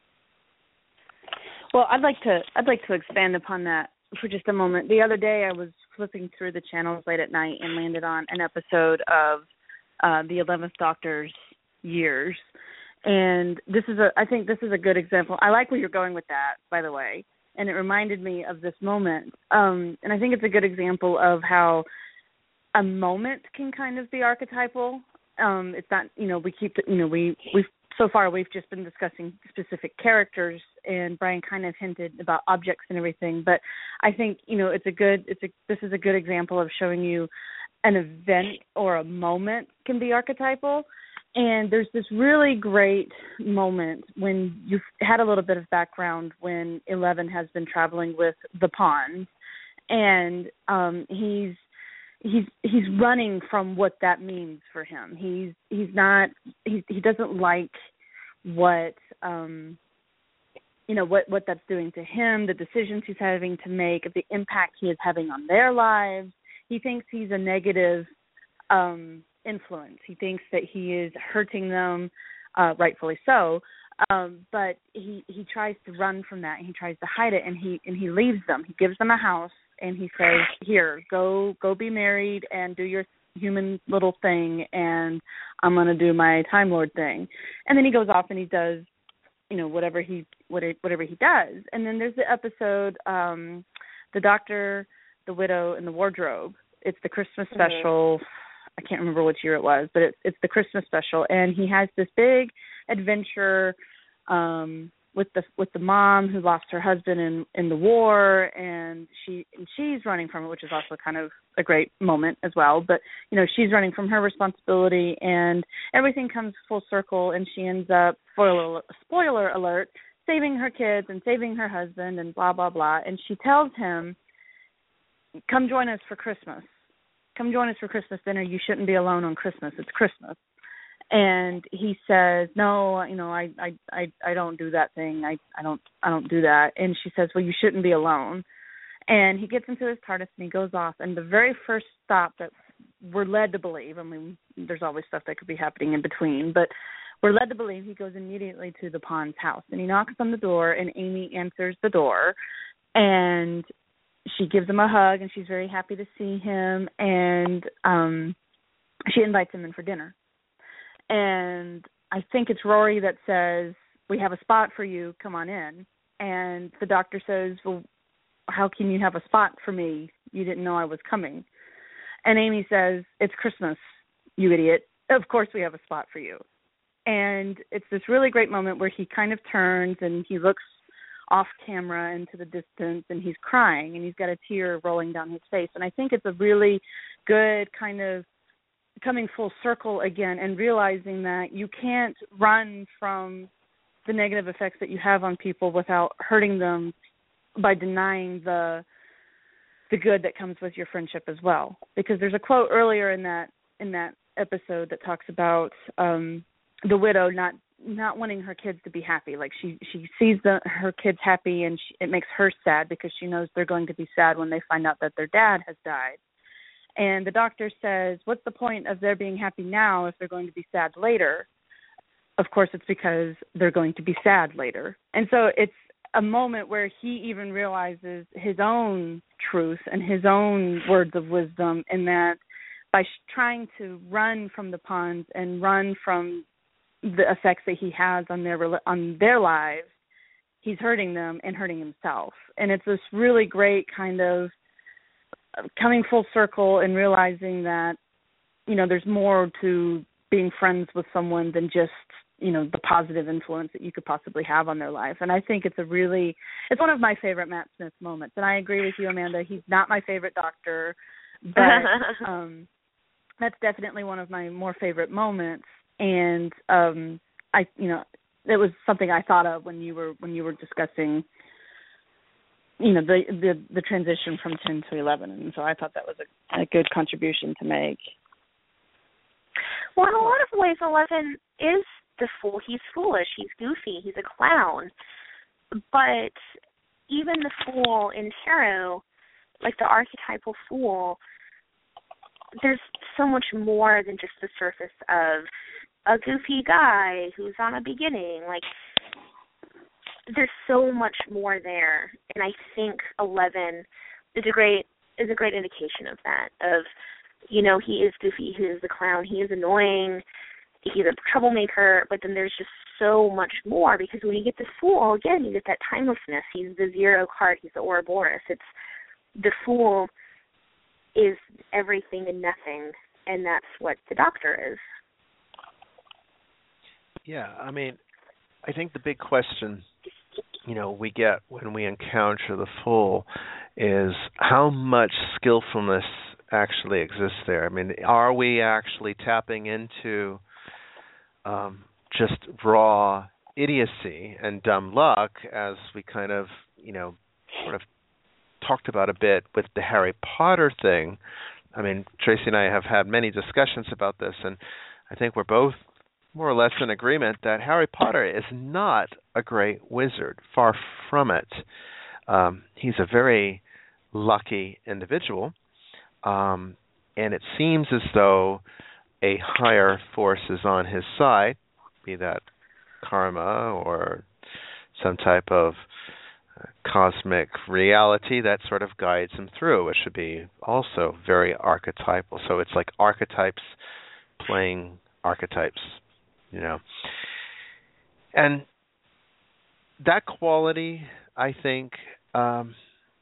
D: Well, I'd like to I'd like to expand upon that for just a moment. The other day, I was flipping through the channels late at night and landed on an episode of uh, the eleventh Doctor's years, and this is a I think this is a good example. I like where you're going with that, by the way, and it reminded me of this moment. Um, and I think it's a good example of how a moment can kind of be archetypal. Um, it's not, you know, we keep, you know, we we've so far we've just been discussing specific characters, and Brian kind of hinted about objects and everything. But I think, you know, it's a good, it's a this is a good example of showing you an event or a moment can be archetypal. And there's this really great moment when you've had a little bit of background when Eleven has been traveling with the Pawns, and um, he's he's he's running from what that means for him. He's he's not he he doesn't like what um you know what what that's doing to him, the decisions he's having to make, the impact he is having on their lives. He thinks he's a negative um influence. He thinks that he is hurting them, uh, rightfully so. Um, but he he tries to run from that, and he tries to hide it, and he and he leaves them. He gives them a house, and he says, "Here, go go be married and do your human little thing, and I'm going to do my Time Lord thing." And then he goes off and he does, you know, whatever he whatever he does. And then there's the episode, um, The Doctor, the Widow, and the Wardrobe. It's the Christmas special. Mm-hmm. I can't remember which year it was, but it's it's the Christmas special, and he has this big adventure um, with the with the mom who lost her husband in, in the war, and she and she's running from it, which is also kind of a great moment as well. But you know, she's running from her responsibility, and everything comes full circle, and she ends up, spoiler spoiler alert, saving her kids and saving her husband, and blah blah blah. And she tells him, "Come join us for Christmas. Come join us for Christmas dinner. You shouldn't be alone on Christmas. It's Christmas." And he says, "No, you know, I, I, I, I don't do that thing. I, I don't, I don't do that." And she says, "Well, you shouldn't be alone." And he gets into his TARDIS and he goes off. And the very first stop that we're led to believe, I mean, there's always stuff that could be happening in between, but we're led to believe he goes immediately to the Pond's house. And he knocks on the door, and Amy answers the door, and she gives him a hug, and she's very happy to see him, and um, she invites him in for dinner. And I think it's Rory that says, "We have a spot for you, come on in." And the Doctor says, "Well, how can you have a spot for me? You didn't know I was coming." And Amy says, "It's Christmas, you idiot. Of course we have a spot for you." And it's this really great moment where he kind of turns and he looks off camera into the distance, and he's crying, and he's got a tear rolling down his face. And I think it's a really good kind of coming full circle again and realizing that you can't run from the negative effects that you have on people without hurting them by denying the the good that comes with your friendship as well. Because there's a quote earlier in that in that episode that talks about um, the widow not not wanting her kids to be happy. Like she, she sees the, her kids happy, and she, it makes her sad because she knows they're going to be sad when they find out that their dad has died. And the Doctor says, "What's the point of their being happy now if they're going to be sad later?" Of course, it's because they're going to be sad later. And so it's a moment where he even realizes his own truth and his own words of wisdom, in that by sh- trying to run from the Ponds and run from the effects that he has on their on their lives, he's hurting them and hurting himself. And it's this really great kind of coming full circle and realizing that, you know, there's more to being friends with someone than just, you know, the positive influence that you could possibly have on their life. And I think it's a really, it's one of my favorite Matt Smith moments. And I agree with you, Amanda. He's not my favorite Doctor, but um, that's definitely one of my more favorite moments. And um, I, you know, it was something I thought of when you were when you were discussing, you know, the the, the transition from ten to eleven, and so I thought that was a, a good contribution to make.
C: Well, in a lot of ways, Eleven is the fool. He's foolish. He's goofy. He's a clown. But even the fool in tarot, like the archetypal fool, there's so much more than just the surface of a goofy guy who's on a beginning. Like, there's so much more there, and I think Eleven is a great is a great indication of that. Of, you know, he is goofy, he is a clown, he is annoying, he's a troublemaker, but then there's just so much more, because when you get the Fool, again, you get that timelessness. He's the zero card, he's the Ouroboros. It's the Fool is everything and nothing, and that's what the Doctor is.
B: Yeah, I mean, I think the big question, you know, we get when we encounter the Fool is how much skillfulness actually exists there. I mean, are we actually tapping into um, just raw idiocy and dumb luck, as we kind of, you know, sort of talked about a bit with the Harry Potter thing? I mean, Tracy and I have had many discussions about this, and I think we're both more or less in agreement that Harry Potter is not a great wizard. Far from it. Um, he's a very lucky individual, um, and it seems as though a higher force is on his side, be that karma or some type of uh, cosmic reality that sort of guides him through. It should be also very archetypal. So it's like archetypes playing archetypes, you know. And that quality, I think, um,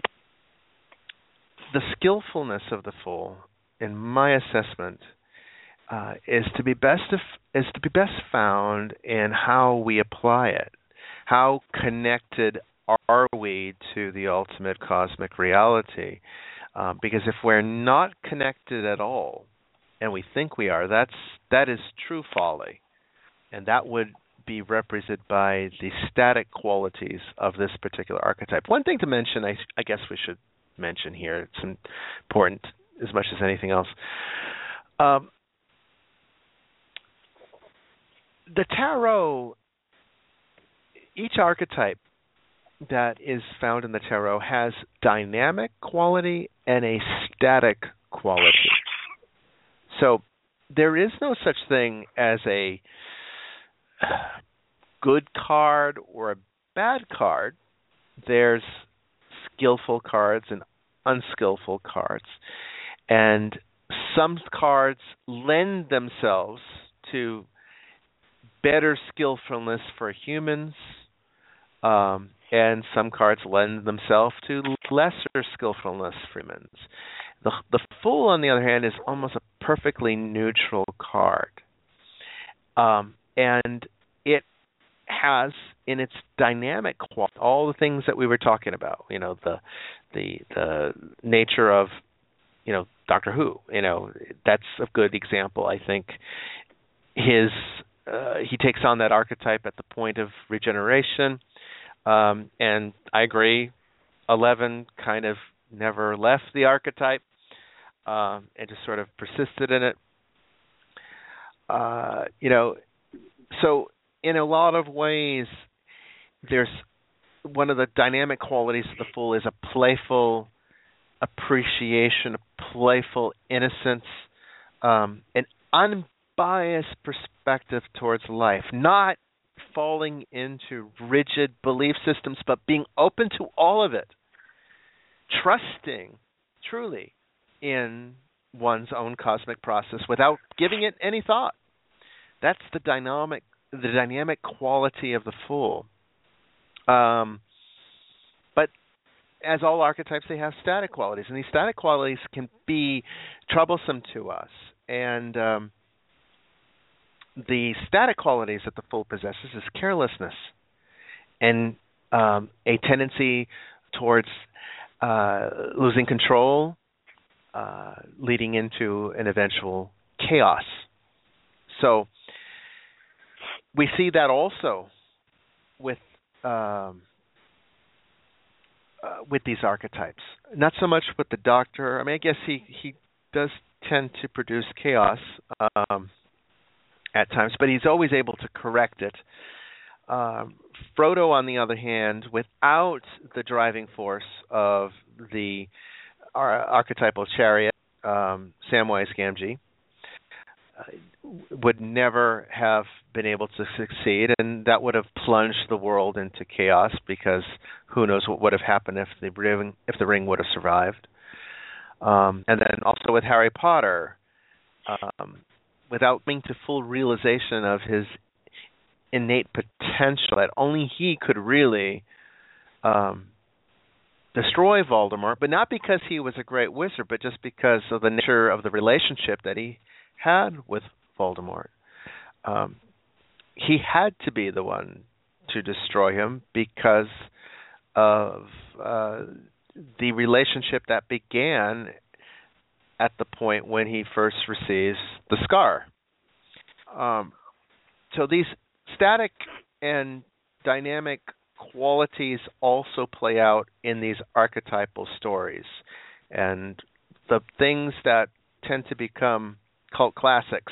B: the skillfulness of the Fool, in my assessment, uh, is to be best if, is to be best found in how we apply it. How connected are we to the ultimate cosmic reality? Uh, because if we're not connected at all, and we think we are, that's that is true folly, and that would be represented by the static qualities of this particular archetype. One thing to mention, I, I guess we should mention here, it's important as much as anything else. Um, the tarot, each archetype that is found in the tarot has dynamic quality and a static quality. So there is no such thing as a good card or a bad card. There's skillful cards and unskillful cards. And some cards lend themselves to better skillfulness for humans, um, and some cards lend themselves to lesser skillfulness for humans. The, the Fool, on the other hand, is almost a perfectly neutral card. Um, and it has in its dynamic quality all the things that we were talking about. You know, the the the nature of, you know, Doctor Who. You know, that's a good example. I think his uh, he takes on that archetype at the point of regeneration, um, and I agree. Eleven kind of never left the archetype um, and just sort of persisted in it. Uh, you know, so in a lot of ways, there's one of the dynamic qualities of the Fool is a playful appreciation, a playful innocence, um, an unbiased perspective towards life, not falling into rigid belief systems, but being open to all of it, trusting truly in one's own cosmic process without giving it any thought. That's the dynamic the dynamic quality of the Fool. Um, but as all archetypes, they have static qualities, and these static qualities can be troublesome to us. And um, the static qualities that the Fool possesses is carelessness and um, a tendency towards uh, losing control, uh, leading into an eventual chaos. So we see that also with um, uh, with these archetypes. Not so much with the Doctor. I mean, I guess he, he does tend to produce chaos, um, at times, but he's always able to correct it. Um, Frodo, on the other hand, without the driving force of the ar- archetypal chariot, um, Samwise Gamgee, uh, would never have been able to succeed, and that would have plunged the world into chaos, because who knows what would have happened if the ring, if the ring would have survived. Um, and then also with Harry Potter, um, without coming to full realization of his innate potential, that only he could really um, destroy Voldemort, but not because he was a great wizard, but just because of the nature of the relationship that he had with Voldemort. Um, he had to be the one to destroy him because of uh, the relationship that began at the point when he first receives the scar. Um, so these static and dynamic qualities also play out in these archetypal stories. And the things that tend to become cult classics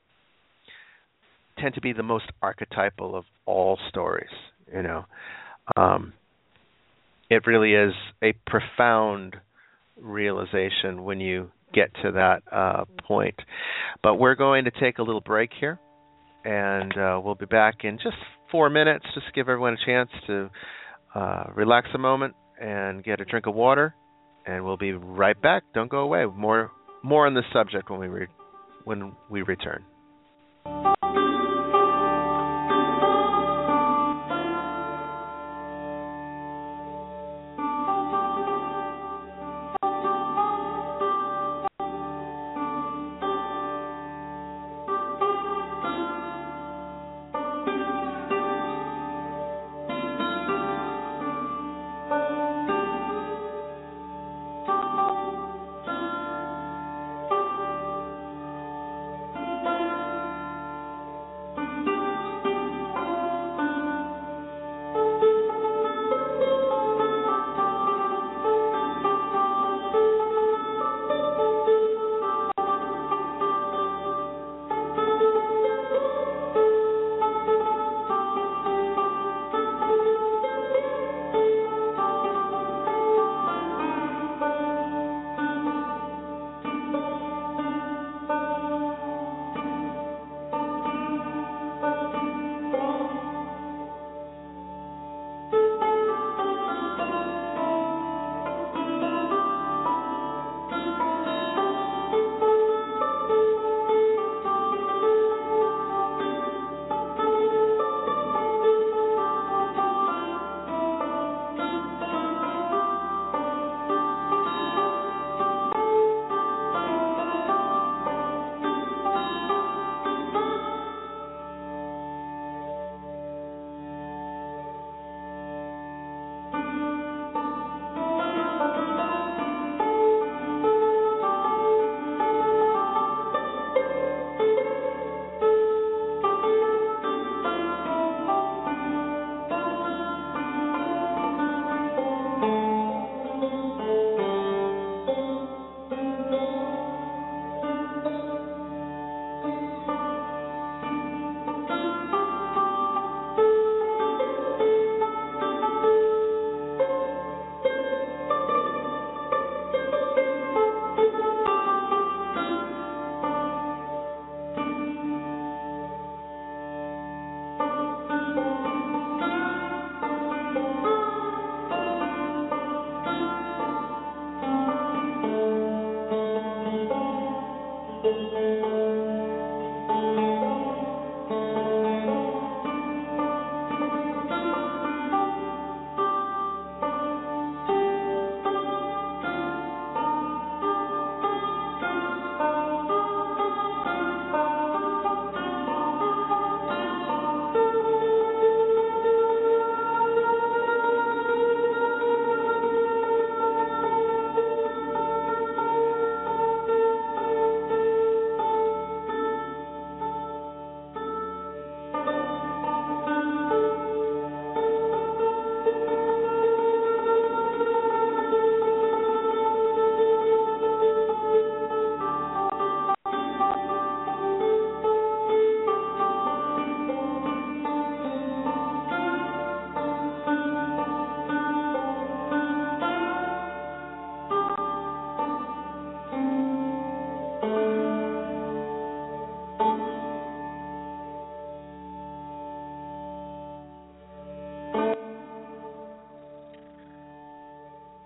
B: tend to be the most archetypal of all stories, you know. Um, it really is a profound realization when you get to that uh, point. But we're going to take a little break here, and uh, we'll be back in just four minutes. Just give everyone a chance to uh, relax a moment and get a drink of water, and we'll be right back. Don't go away. More more on this subject when we re- when we return.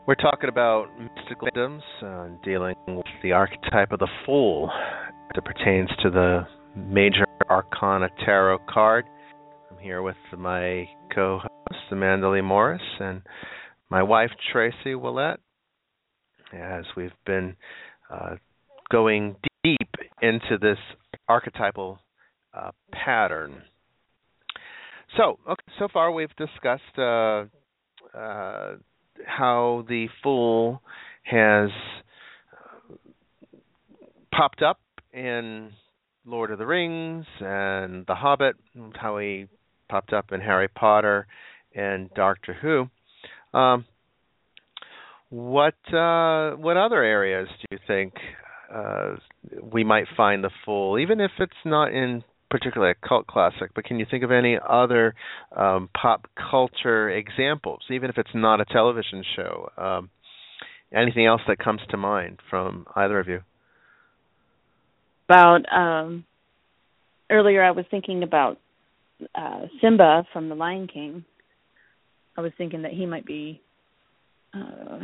B: We're talking about mystical items, uh, dealing with the archetype of the Fool as it pertains to the Major Arcana Tarot card. I'm here with my co-host, Amanda Lee Morris, and my wife, Tracy Willett, as we've been uh, going deep into this archetypal uh, pattern. So, okay, so far we've discussed uh, uh, how the Fool has uh, popped up in Lord of the Rings and The Hobbit, how he popped up in Harry Potter and Doctor Who. Um, what uh, what other areas do you think uh, we might find the Fool, even if it's not in particularly a cult classic, but can you think of any other um, pop culture examples, even if it's not a television show? Um, anything else that comes to mind from either of you?
D: About um, earlier, I was thinking about uh, Simba from The Lion King. I was thinking that he might be uh,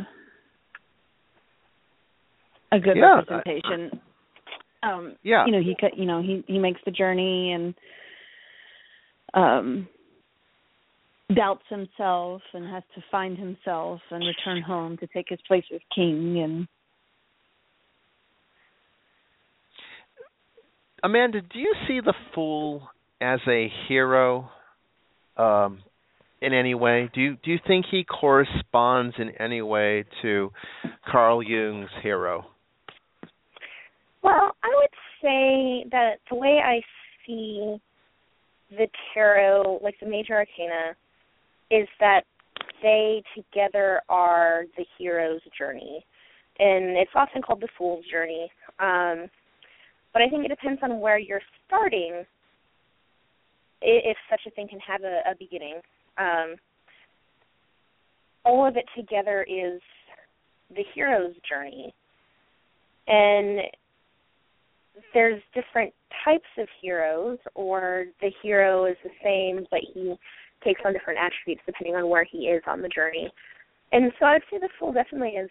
D: a good
B: yeah,
D: representation.
B: I,
D: Um,
B: yeah,
D: you know he you know he he makes the journey and um, doubts himself and has to find himself and return home to take his place as king. And
B: Amanda, do you see the Fool as a hero um, in any way? Do you do you think he corresponds in any way to Carl Jung's hero?
C: Well, I would say that the way I see the tarot, like the major arcana, is that they together are the hero's journey. And it's often called the Fool's journey. Um, but I think it depends on where you're starting, if such a thing can have a, a beginning. Um, all of it together is the hero's journey. And there's different types of heroes, or the hero is the same, but he takes on different attributes depending on where he is on the journey. And so I would say the Fool definitely is,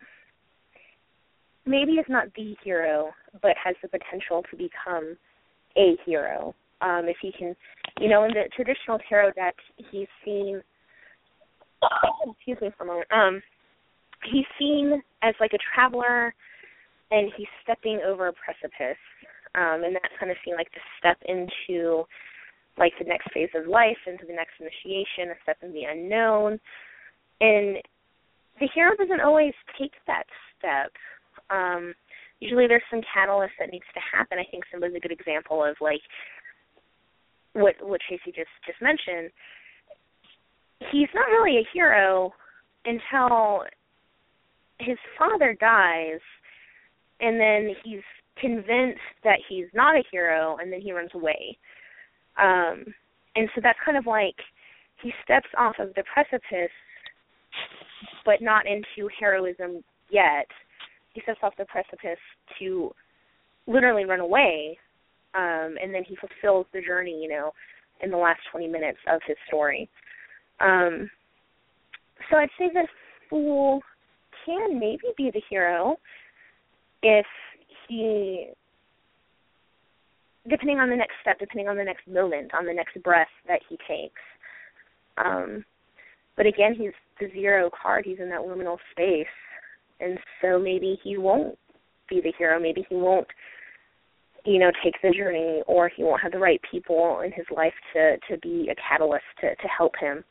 C: maybe is not the hero, but has the potential to become a hero. Um, if he can, you know, in the traditional tarot deck, he's seen, excuse me for a moment, um, he's seen as like a traveler, and he's stepping over a precipice, um, and that's kind of seen like the step into like the next phase of life, into the next initiation, a step in the unknown. And the hero doesn't always take that step. Um, usually there's some catalyst that needs to happen. I think Simba's a good example of like what what Tracy just, just mentioned. He's not really a hero until his father dies, and then he's convinced that he's not a hero, and then he runs away. Um, and so that's kind of like he steps off of the precipice, but not into heroism yet. He steps off the precipice to literally run away, um, and then he fulfills the journey, you know, in the last twenty minutes of his story. Um, so I'd say the Fool can maybe be the hero, if he, depending on the next step, depending on the next moment, on the next breath that he takes. Um, but again, he's the zero card. He's in that liminal space. And so maybe he won't be the hero. Maybe he won't, you know, take the journey, or he won't have the right people in his life to, to be a catalyst to, to help him.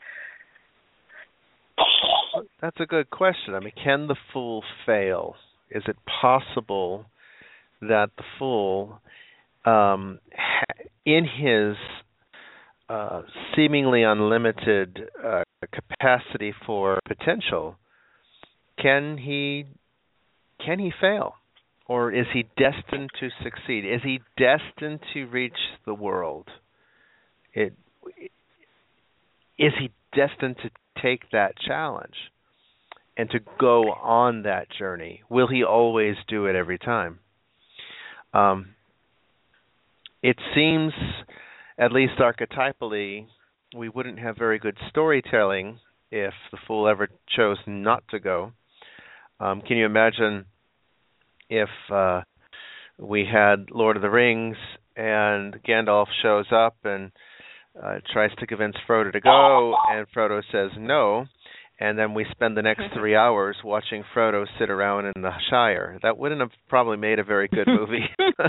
B: That's a good question. I mean, can the Fool fail? Is it possible that the Fool, um, ha- in his uh, seemingly unlimited uh, capacity for potential, can he can he fail, or is he destined to succeed? Is he destined to reach the world? It, is he destined to take that challenge and to go on that journey? Will he always do it every time? Um, it seems, at least archetypally, we wouldn't have very good storytelling if the Fool ever chose not to go. Um, can you imagine if uh, we had Lord of the Rings and Gandalf shows up and uh, tries to convince Frodo to go, and Frodo says no, and then we spend the next three hours watching Frodo sit around in the Shire? That wouldn't have probably made a very good movie.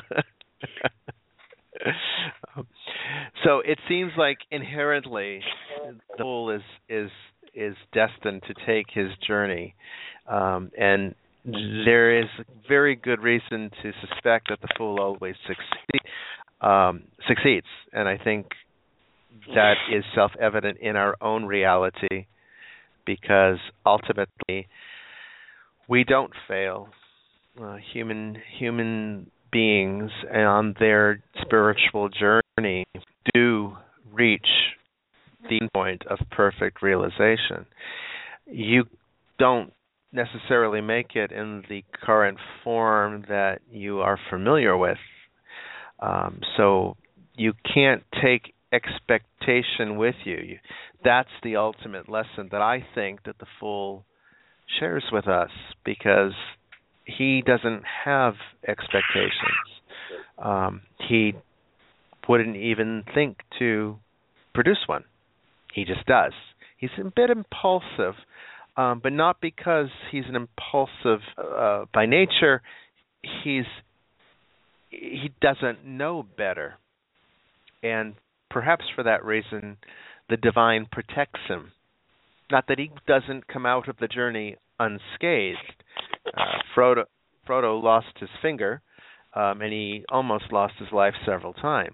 B: So it seems like inherently the fool is is is destined to take his journey, um, and there is very good reason to suspect that the fool always succeed, um, succeeds, and I think that is self-evident in our own reality, because ultimately we don't fail. Uh, human human beings on their spiritual journey do reach the point of perfect realization. You don't necessarily make it in the current form that you are familiar with. Um, so you can't take expectation with you. you. That's the ultimate lesson that I think that the fool shares with us, because he doesn't have expectations. Um, he wouldn't even think to produce one. He just does. He's a bit impulsive, um, but not because he's an impulsive uh, by nature. He's he doesn't know better, and perhaps for that reason, the divine protects him. Not that he doesn't come out of the journey unscathed. Uh, Frodo, Frodo lost his finger, um, and he almost lost his life several times.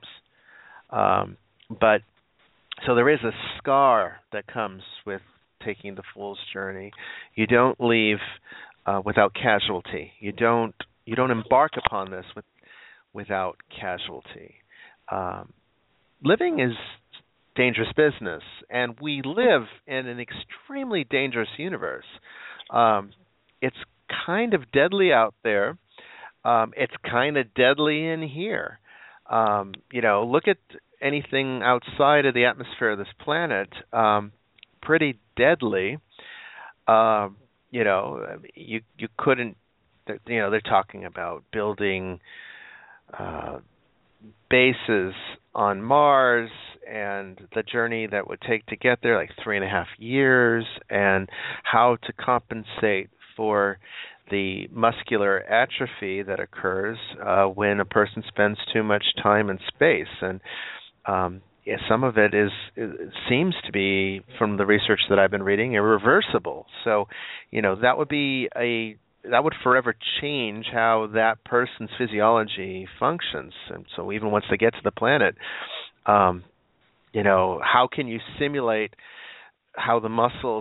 B: Um, but so there is a scar that comes with taking the fool's journey. You don't leave uh, without casualty. You don't you don't embark upon this with without casualty. Um, living is dangerous business, and we live in an extremely dangerous universe. Um, it's kind of deadly out there. Um, it's kind of deadly in here. Um, you know, look at anything outside of the atmosphere of this planet. Um, pretty deadly. Uh, you know, you you couldn't. You know, they're talking about building uh, bases on Mars, and the journey that would take to get there, like three and a half years, and how to compensate for the muscular atrophy that occurs uh, when a person spends too much time in space. And um, yeah, some of it is it seems to be, from the research that I've been reading, irreversible. So, you know, that would be a that would forever change how that person's physiology functions. And so even once they get to the planet, um, you know, how can you simulate how the muscles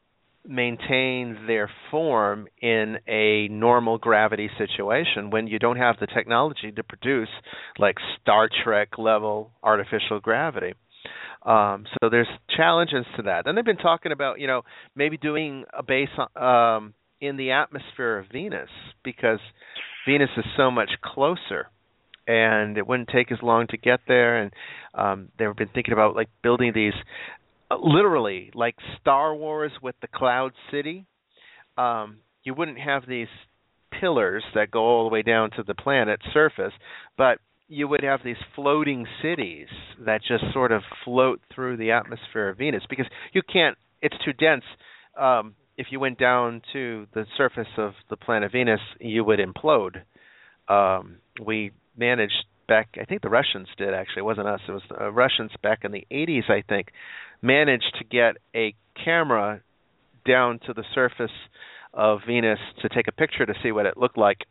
B: maintain their form in a normal gravity situation when you don't have the technology to produce like Star Trek level artificial gravity? Um, so there's challenges to that. And they've been talking about, you know, maybe doing a base um, in the atmosphere of Venus, because Venus is so much closer, and it wouldn't take as long to get there. And um, they've been thinking about like building these, uh, literally like Star Wars with the Cloud City. Um, you wouldn't have these pillars that go all the way down to the planet's surface, but you would have these floating cities that just sort of float through the atmosphere of Venus, because you can't. It's too dense. Um, if you went down to the surface of the planet Venus, you would implode. Um, we managed back, I think the Russians did actually, it wasn't us, it was the Russians back in the eighties, I think, managed to get a camera down to the surface of Venus to take a picture to see what it looked like.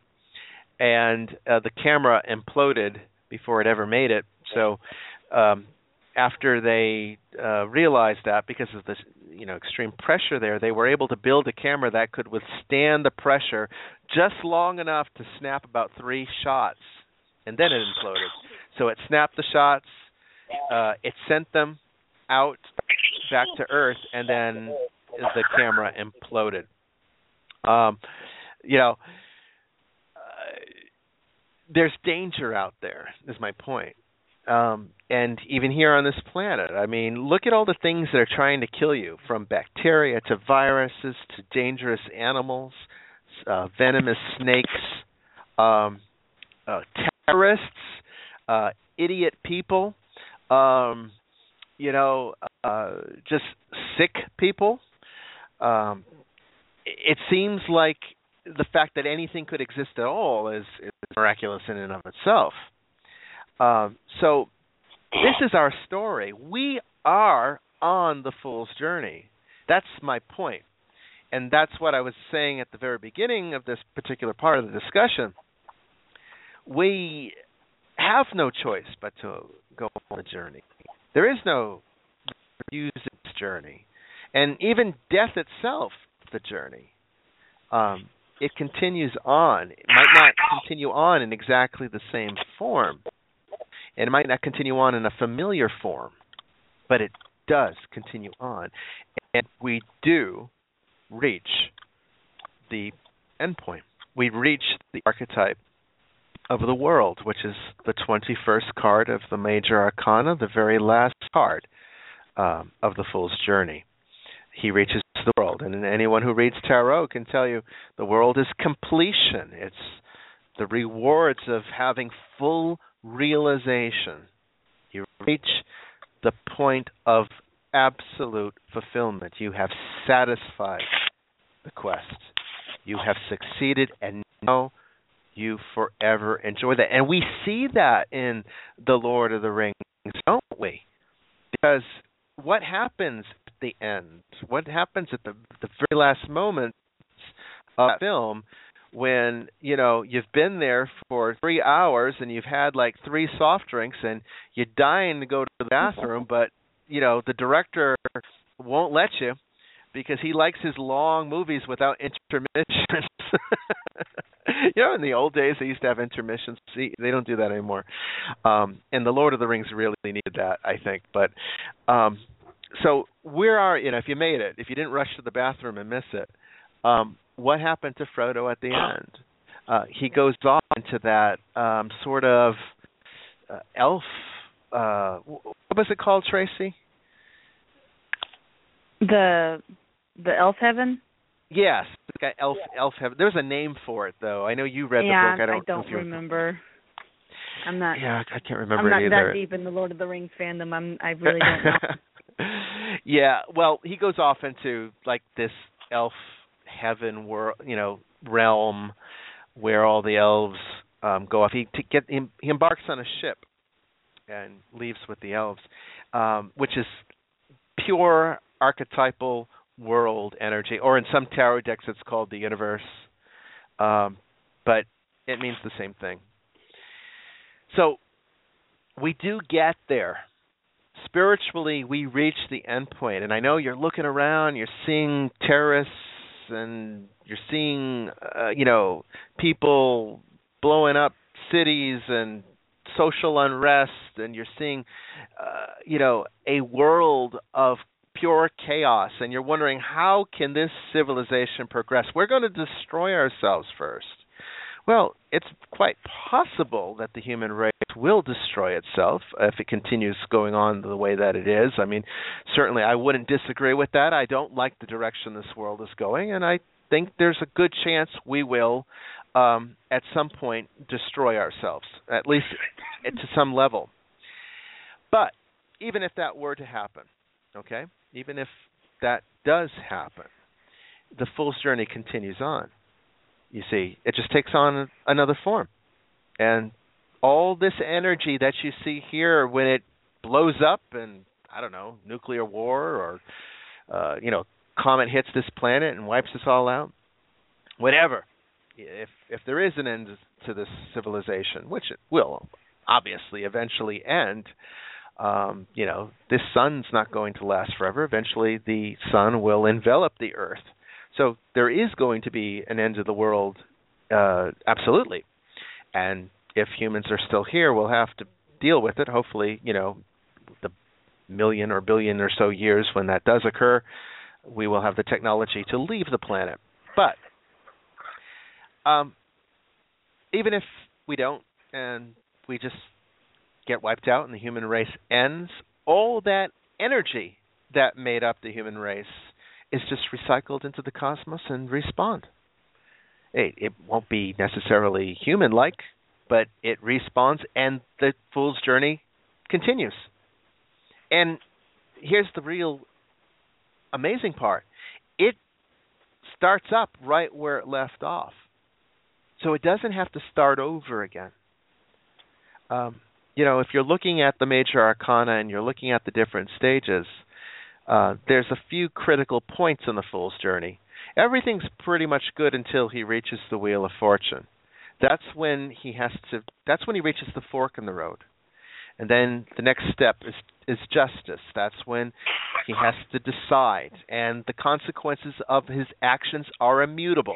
B: And uh, the camera imploded before it ever made it. So um, after they uh, realized that, because of the you know extreme pressure there, they were able to build a camera that could withstand the pressure just long enough to snap about three shots, and then it imploded. So it snapped the shots, uh, it sent them out back to Earth, and then the camera imploded. Um, you know, uh, there's danger out there, is my point. Um, and even here on this planet, I mean, look at all the things that are trying to kill you, from bacteria to viruses to dangerous animals. uh, venomous snakes, um, uh, terrorists, uh, idiot people, um, you know, uh, just sick people. Um, it seems like the fact that anything could exist at all is, is miraculous in and of itself. Um, so this is our story. We are on the fool's journey. That's my point. And that's what I was saying at the very beginning of this particular part of the discussion. We have no choice but to go on the journey. There is no refuse this journey. And even death itself, the journey, um, it continues on. It might not continue on in exactly the same form. And it might not continue on in a familiar form, but it does continue on. And we do reach the endpoint. We reach the archetype of the world, which is the twenty-first card of the Major Arcana, the very last card um, of the Fool's Journey. He reaches the world, and anyone who reads tarot can tell you the world is completion. It's the rewards of having full realization. You reach the point of absolute fulfillment. You have satisfied the quest. You have succeeded, and now you forever enjoy that. And we see that in The Lord of the Rings, don't we? Because what happens at the end? What happens at the the very last moments of that film when, you know, you've been there for three hours and you've had like three soft drinks and you're dying to go to the bathroom, but, you know, the director won't let you because he likes his long movies without intermissions. You know, in the old days, they used to have intermissions. See, they don't do that anymore. Um, and The Lord of the Rings really needed that, I think. But um, so where are, you know, if you made it, if you didn't rush to the bathroom and miss it, um, what happened to Frodo at the end? Uh, he goes off into that um, sort of uh, elf, uh, what was it called, Tracy?
D: The the elf heaven?
B: Yes, got elf elf heaven. There's a name for it, though. I know you read
D: yeah,
B: the book. I don't,
D: I don't
B: know if you
D: remember. I'm not.
B: Yeah, I can't remember
D: I'm not
B: it either.
D: that deep in the Lord of the Rings fandom. I'm. I really don't know.
B: Yeah, well, he goes off into like this elf heaven world, you know, realm where all the elves um, go off. He to get him. He embarks on a ship and leaves with the elves, um, which is pure archetypal world energy, or in some tarot decks it's called the universe, um, but it means the same thing. So we do get there. Spiritually, we reach the end point, and I know you're looking around, you're seeing terrorists, and you're seeing, uh, you know, people blowing up cities and social unrest, and you're seeing, uh, you know, a world of pure chaos, and you're wondering, how can this civilization progress? We're going to destroy ourselves first. Well, it's quite possible that the human race will destroy itself if it continues going on the way that it is. I mean, certainly I wouldn't disagree with that. I don't like the direction this world is going, and I think there's a good chance we will, um, at some point, destroy ourselves, at least to some level. But even if that were to happen, okay, even if that does happen, the Fool's Journey continues on. You see, it just takes on another form. And all this energy that you see here, when it blows up and, I don't know, nuclear war or, uh, you know, comet hits this planet and wipes us all out, whatever, if if there is an end to this civilization, which it will obviously eventually end, um, you know, this sun's not going to last forever. Eventually the sun will envelop the earth. So there is going to be an end to the world, uh, absolutely. And if humans are still here, we'll have to deal with it. Hopefully, you know, the million or billion or so years when that does occur, we will have the technology to leave the planet. But um, even if we don't and we just get wiped out and the human race ends, all that energy that made up the human race is just recycled into the cosmos and respawned. It, it won't be necessarily human-like, but it respawns, and the fool's journey continues. And here's the real amazing part. It starts up right where it left off. So it doesn't have to start over again. Um, you know, if you're looking at the major arcana and you're looking at the different stages, uh, there's a few critical points in the fool's journey. Everything's pretty much good until he reaches the Wheel of Fortune. That's when he has to. That's when he reaches the fork in the road, and then the next step is is justice. That's when he has to decide, and the consequences of his actions are immutable.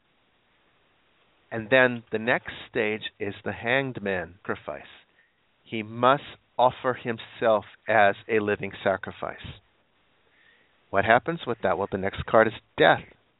B: And then the next stage is the Hanged Man sacrifice. He must offer himself as a living sacrifice. What happens with that? Well, the next card is death.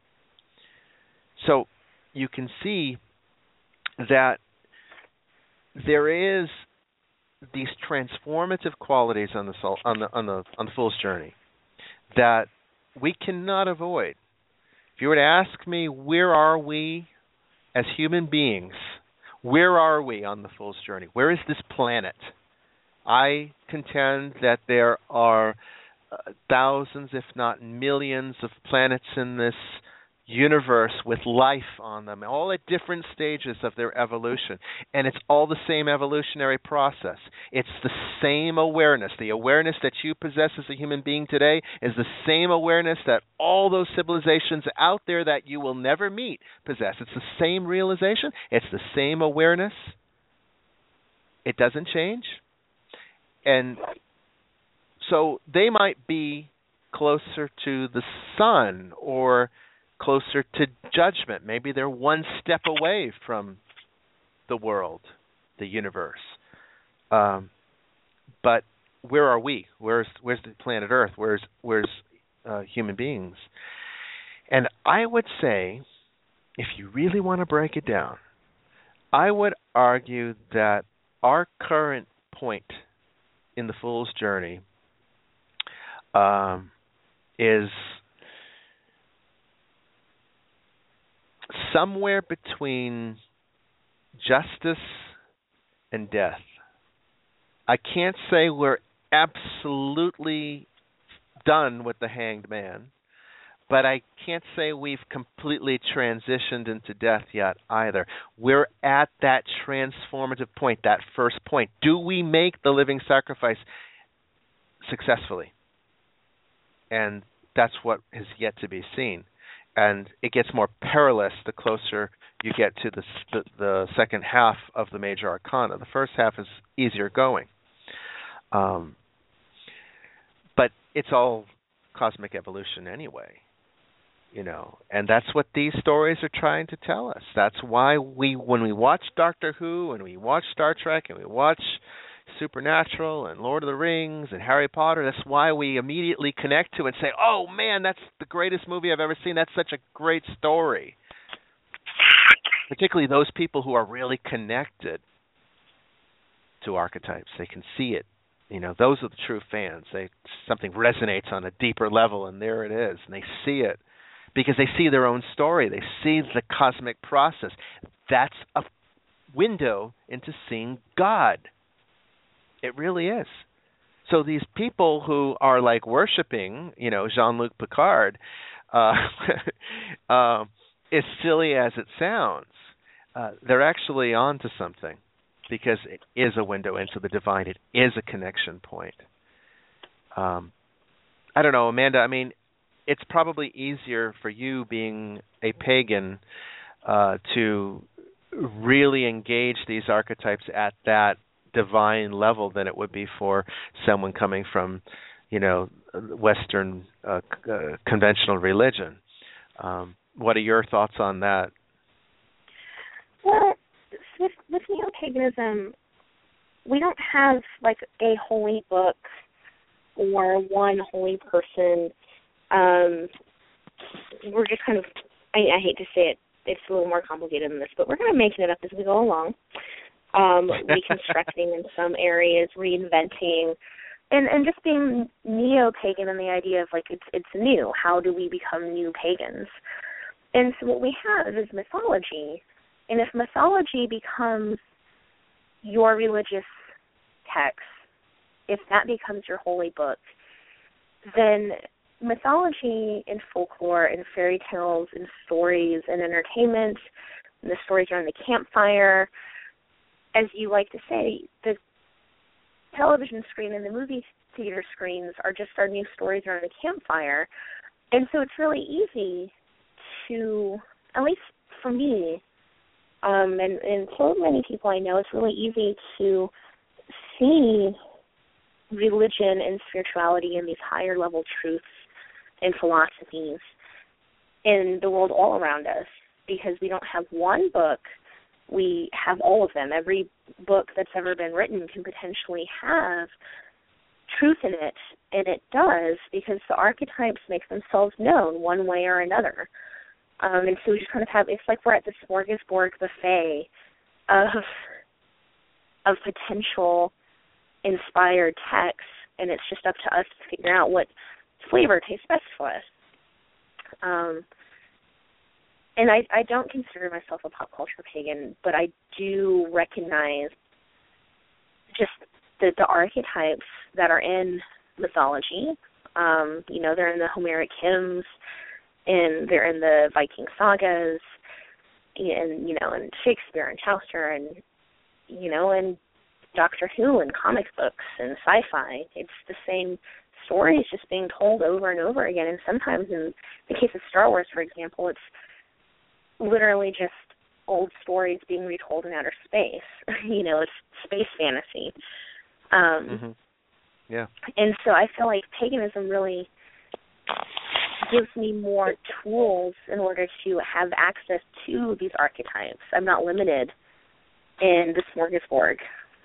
B: So you can see that there is these transformative qualities on the soul, on the on the on the fool's journey that we cannot avoid. If you were to ask me, where are we as human beings? Where are we on the fool's journey? Where is this planet? I contend that there are uh, thousands, if not millions, of planets in this universe with life on them, all at different stages of their evolution. And it's all the same evolutionary process. It's the same awareness. The awareness that you possess as a human being today is the same awareness that all those civilizations out there that you will never meet possess. It's the same realization. It's the same awareness. It doesn't change. And so they might be closer to the sun or closer to judgment. Maybe they're one step away from the world, the universe. Um, but where are we? Where's where's the planet Earth? Where's where's uh, human beings? And I would say, if you really want to break it down, I would argue that our current point in the fool's journey um, is somewhere between justice and death. I can't say we're absolutely done with the Hanged Man, but I can't say we've completely transitioned into death yet either. We're at that transformative point, that first point. Do we make the living sacrifice successfully? And that's what has yet to be seen. And it gets more perilous the closer you get to the, the the second half of the major arcana. The first half is easier going. Um, but it's all cosmic evolution anyway, you know. And that's what these stories are trying to tell us. That's why we, when we watch Doctor Who and we watch Star Trek and we watch Supernatural and Lord of the Rings and Harry Potter, that's why we immediately connect to and say, oh man, that's the greatest movie I've ever seen. That's such a great story. Particularly those people who are really connected to archetypes. They can see it. You know, those are the true fans. They something resonates on a deeper level, and there it is. And they see it because they see their own story. They see the cosmic process. That's a window into seeing God. It really is. So these people who are like worshiping, you know, Jean-Luc Picard, uh, uh, as silly as it sounds, uh, they're actually onto something because it is a window into the divine. It is a connection point. Um, I don't know, Amanda. I mean, it's probably easier for you being a pagan uh, to really engage these archetypes at that divine level than it would be for someone coming from, you know, Western uh, uh, conventional religion. Um, what are your thoughts on that?
C: Well, with, with neo-paganism, we don't have like a holy book or one holy person. Um, we're just kind of, I, I hate to say it, it's a little more complicated than this, but we're kind of making it up as we go along. Um, reconstructing in some areas, reinventing, and, and just being neo-pagan in the idea of like it's it's new. How do we become new pagans? And so what we have is mythology. And if mythology becomes your religious text, if that becomes your holy book, then mythology and folklore and fairy tales and stories and entertainment and the stories around the campfire, as you like to say, the television screen and the movie theater screens are just our new stories around the campfire. And so it's really easy to, at least for me, um, and, and so many people I know, it's really easy to see religion and spirituality and these higher level truths and philosophies in the world all around us, because we don't have one book, we have all of them. Every book that's ever been written can potentially have truth in it, and it does, because the archetypes make themselves known one way or another. Um, and so we just kind of have, it's like we're at the smorgasbord buffet of, of potential inspired texts, and it's just up to us to figure out what flavor tastes best for us. Um, and I, I don't consider myself a pop culture pagan, but I do recognize just the, the archetypes that are in mythology. Um, you know, they're in the Homeric hymns, and they're in the Viking sagas, and, you know, and Shakespeare and Chaucer, and, you know, and Doctor Who and comic books and sci-fi. It's the same stories just being told over and over again. And sometimes in the case of Star Wars, for example, it's literally just old stories being retold in outer space. You know, it's space fantasy. Um,
B: mm-hmm. Yeah.
C: And so I feel like paganism really gives me more tools in order to have access to these archetypes. I'm not limited in the smorgasbord.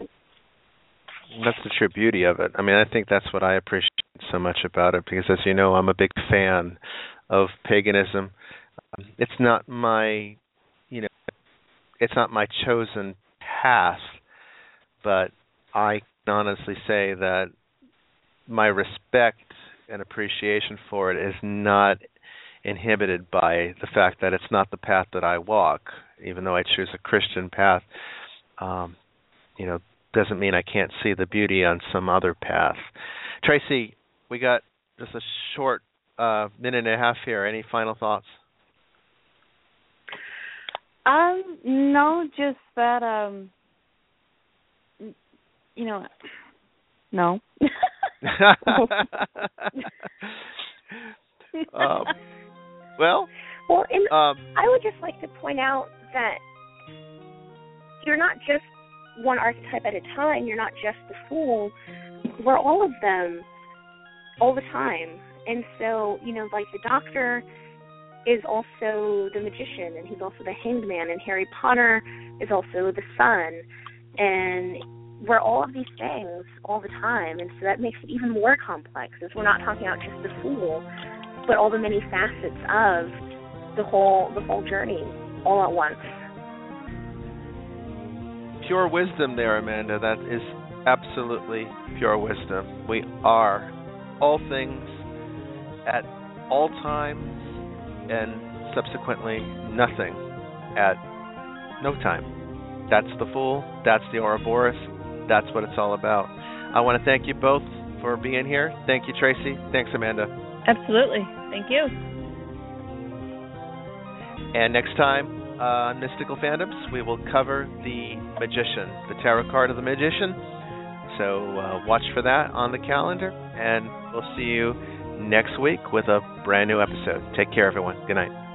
B: That's the true beauty of it. I mean, I think that's what I appreciate so much about it, because, as you know, I'm a big fan of paganism. Um, it's not my, you know, it's not my chosen path, but I can honestly say that my respect and appreciation for it is not inhibited by the fact that it's not the path that I walk, even though I choose a Christian path. Um, you know, doesn't mean I can't see the beauty on some other path. Tracy, we got just a short uh, minute and a half here. Any final thoughts?
D: Um, no, just that, um, you know, no.
B: um, well,
C: well, and
B: um,
C: I would just like to point out that you're not just one archetype at a time. You're not just the fool. We're all of them all the time. And so, you know, like the Doctor is also the magician, and he's also the hanged man, and Harry Potter is also the sun. And we're all of these things all the time, and so that makes it even more complex, as we're not talking about just the fool, but all the many facets of the whole the whole journey all at once.
B: Pure wisdom there, Amanda. That is absolutely pure wisdom. We are all things at all times, and subsequently nothing at no time. That's the Fool. That's the Ouroboros. That's what it's all about. I want to thank you both for being here. Thank you, Tracy. Thanks, Amanda.
D: Absolutely. Thank you.
B: And next time uh, on Mystical Fandoms, we will cover the Magician, the tarot card of the Magician. So uh, watch for that on the calendar, and we'll see you next week with a brand new episode. Take care, everyone. Good night.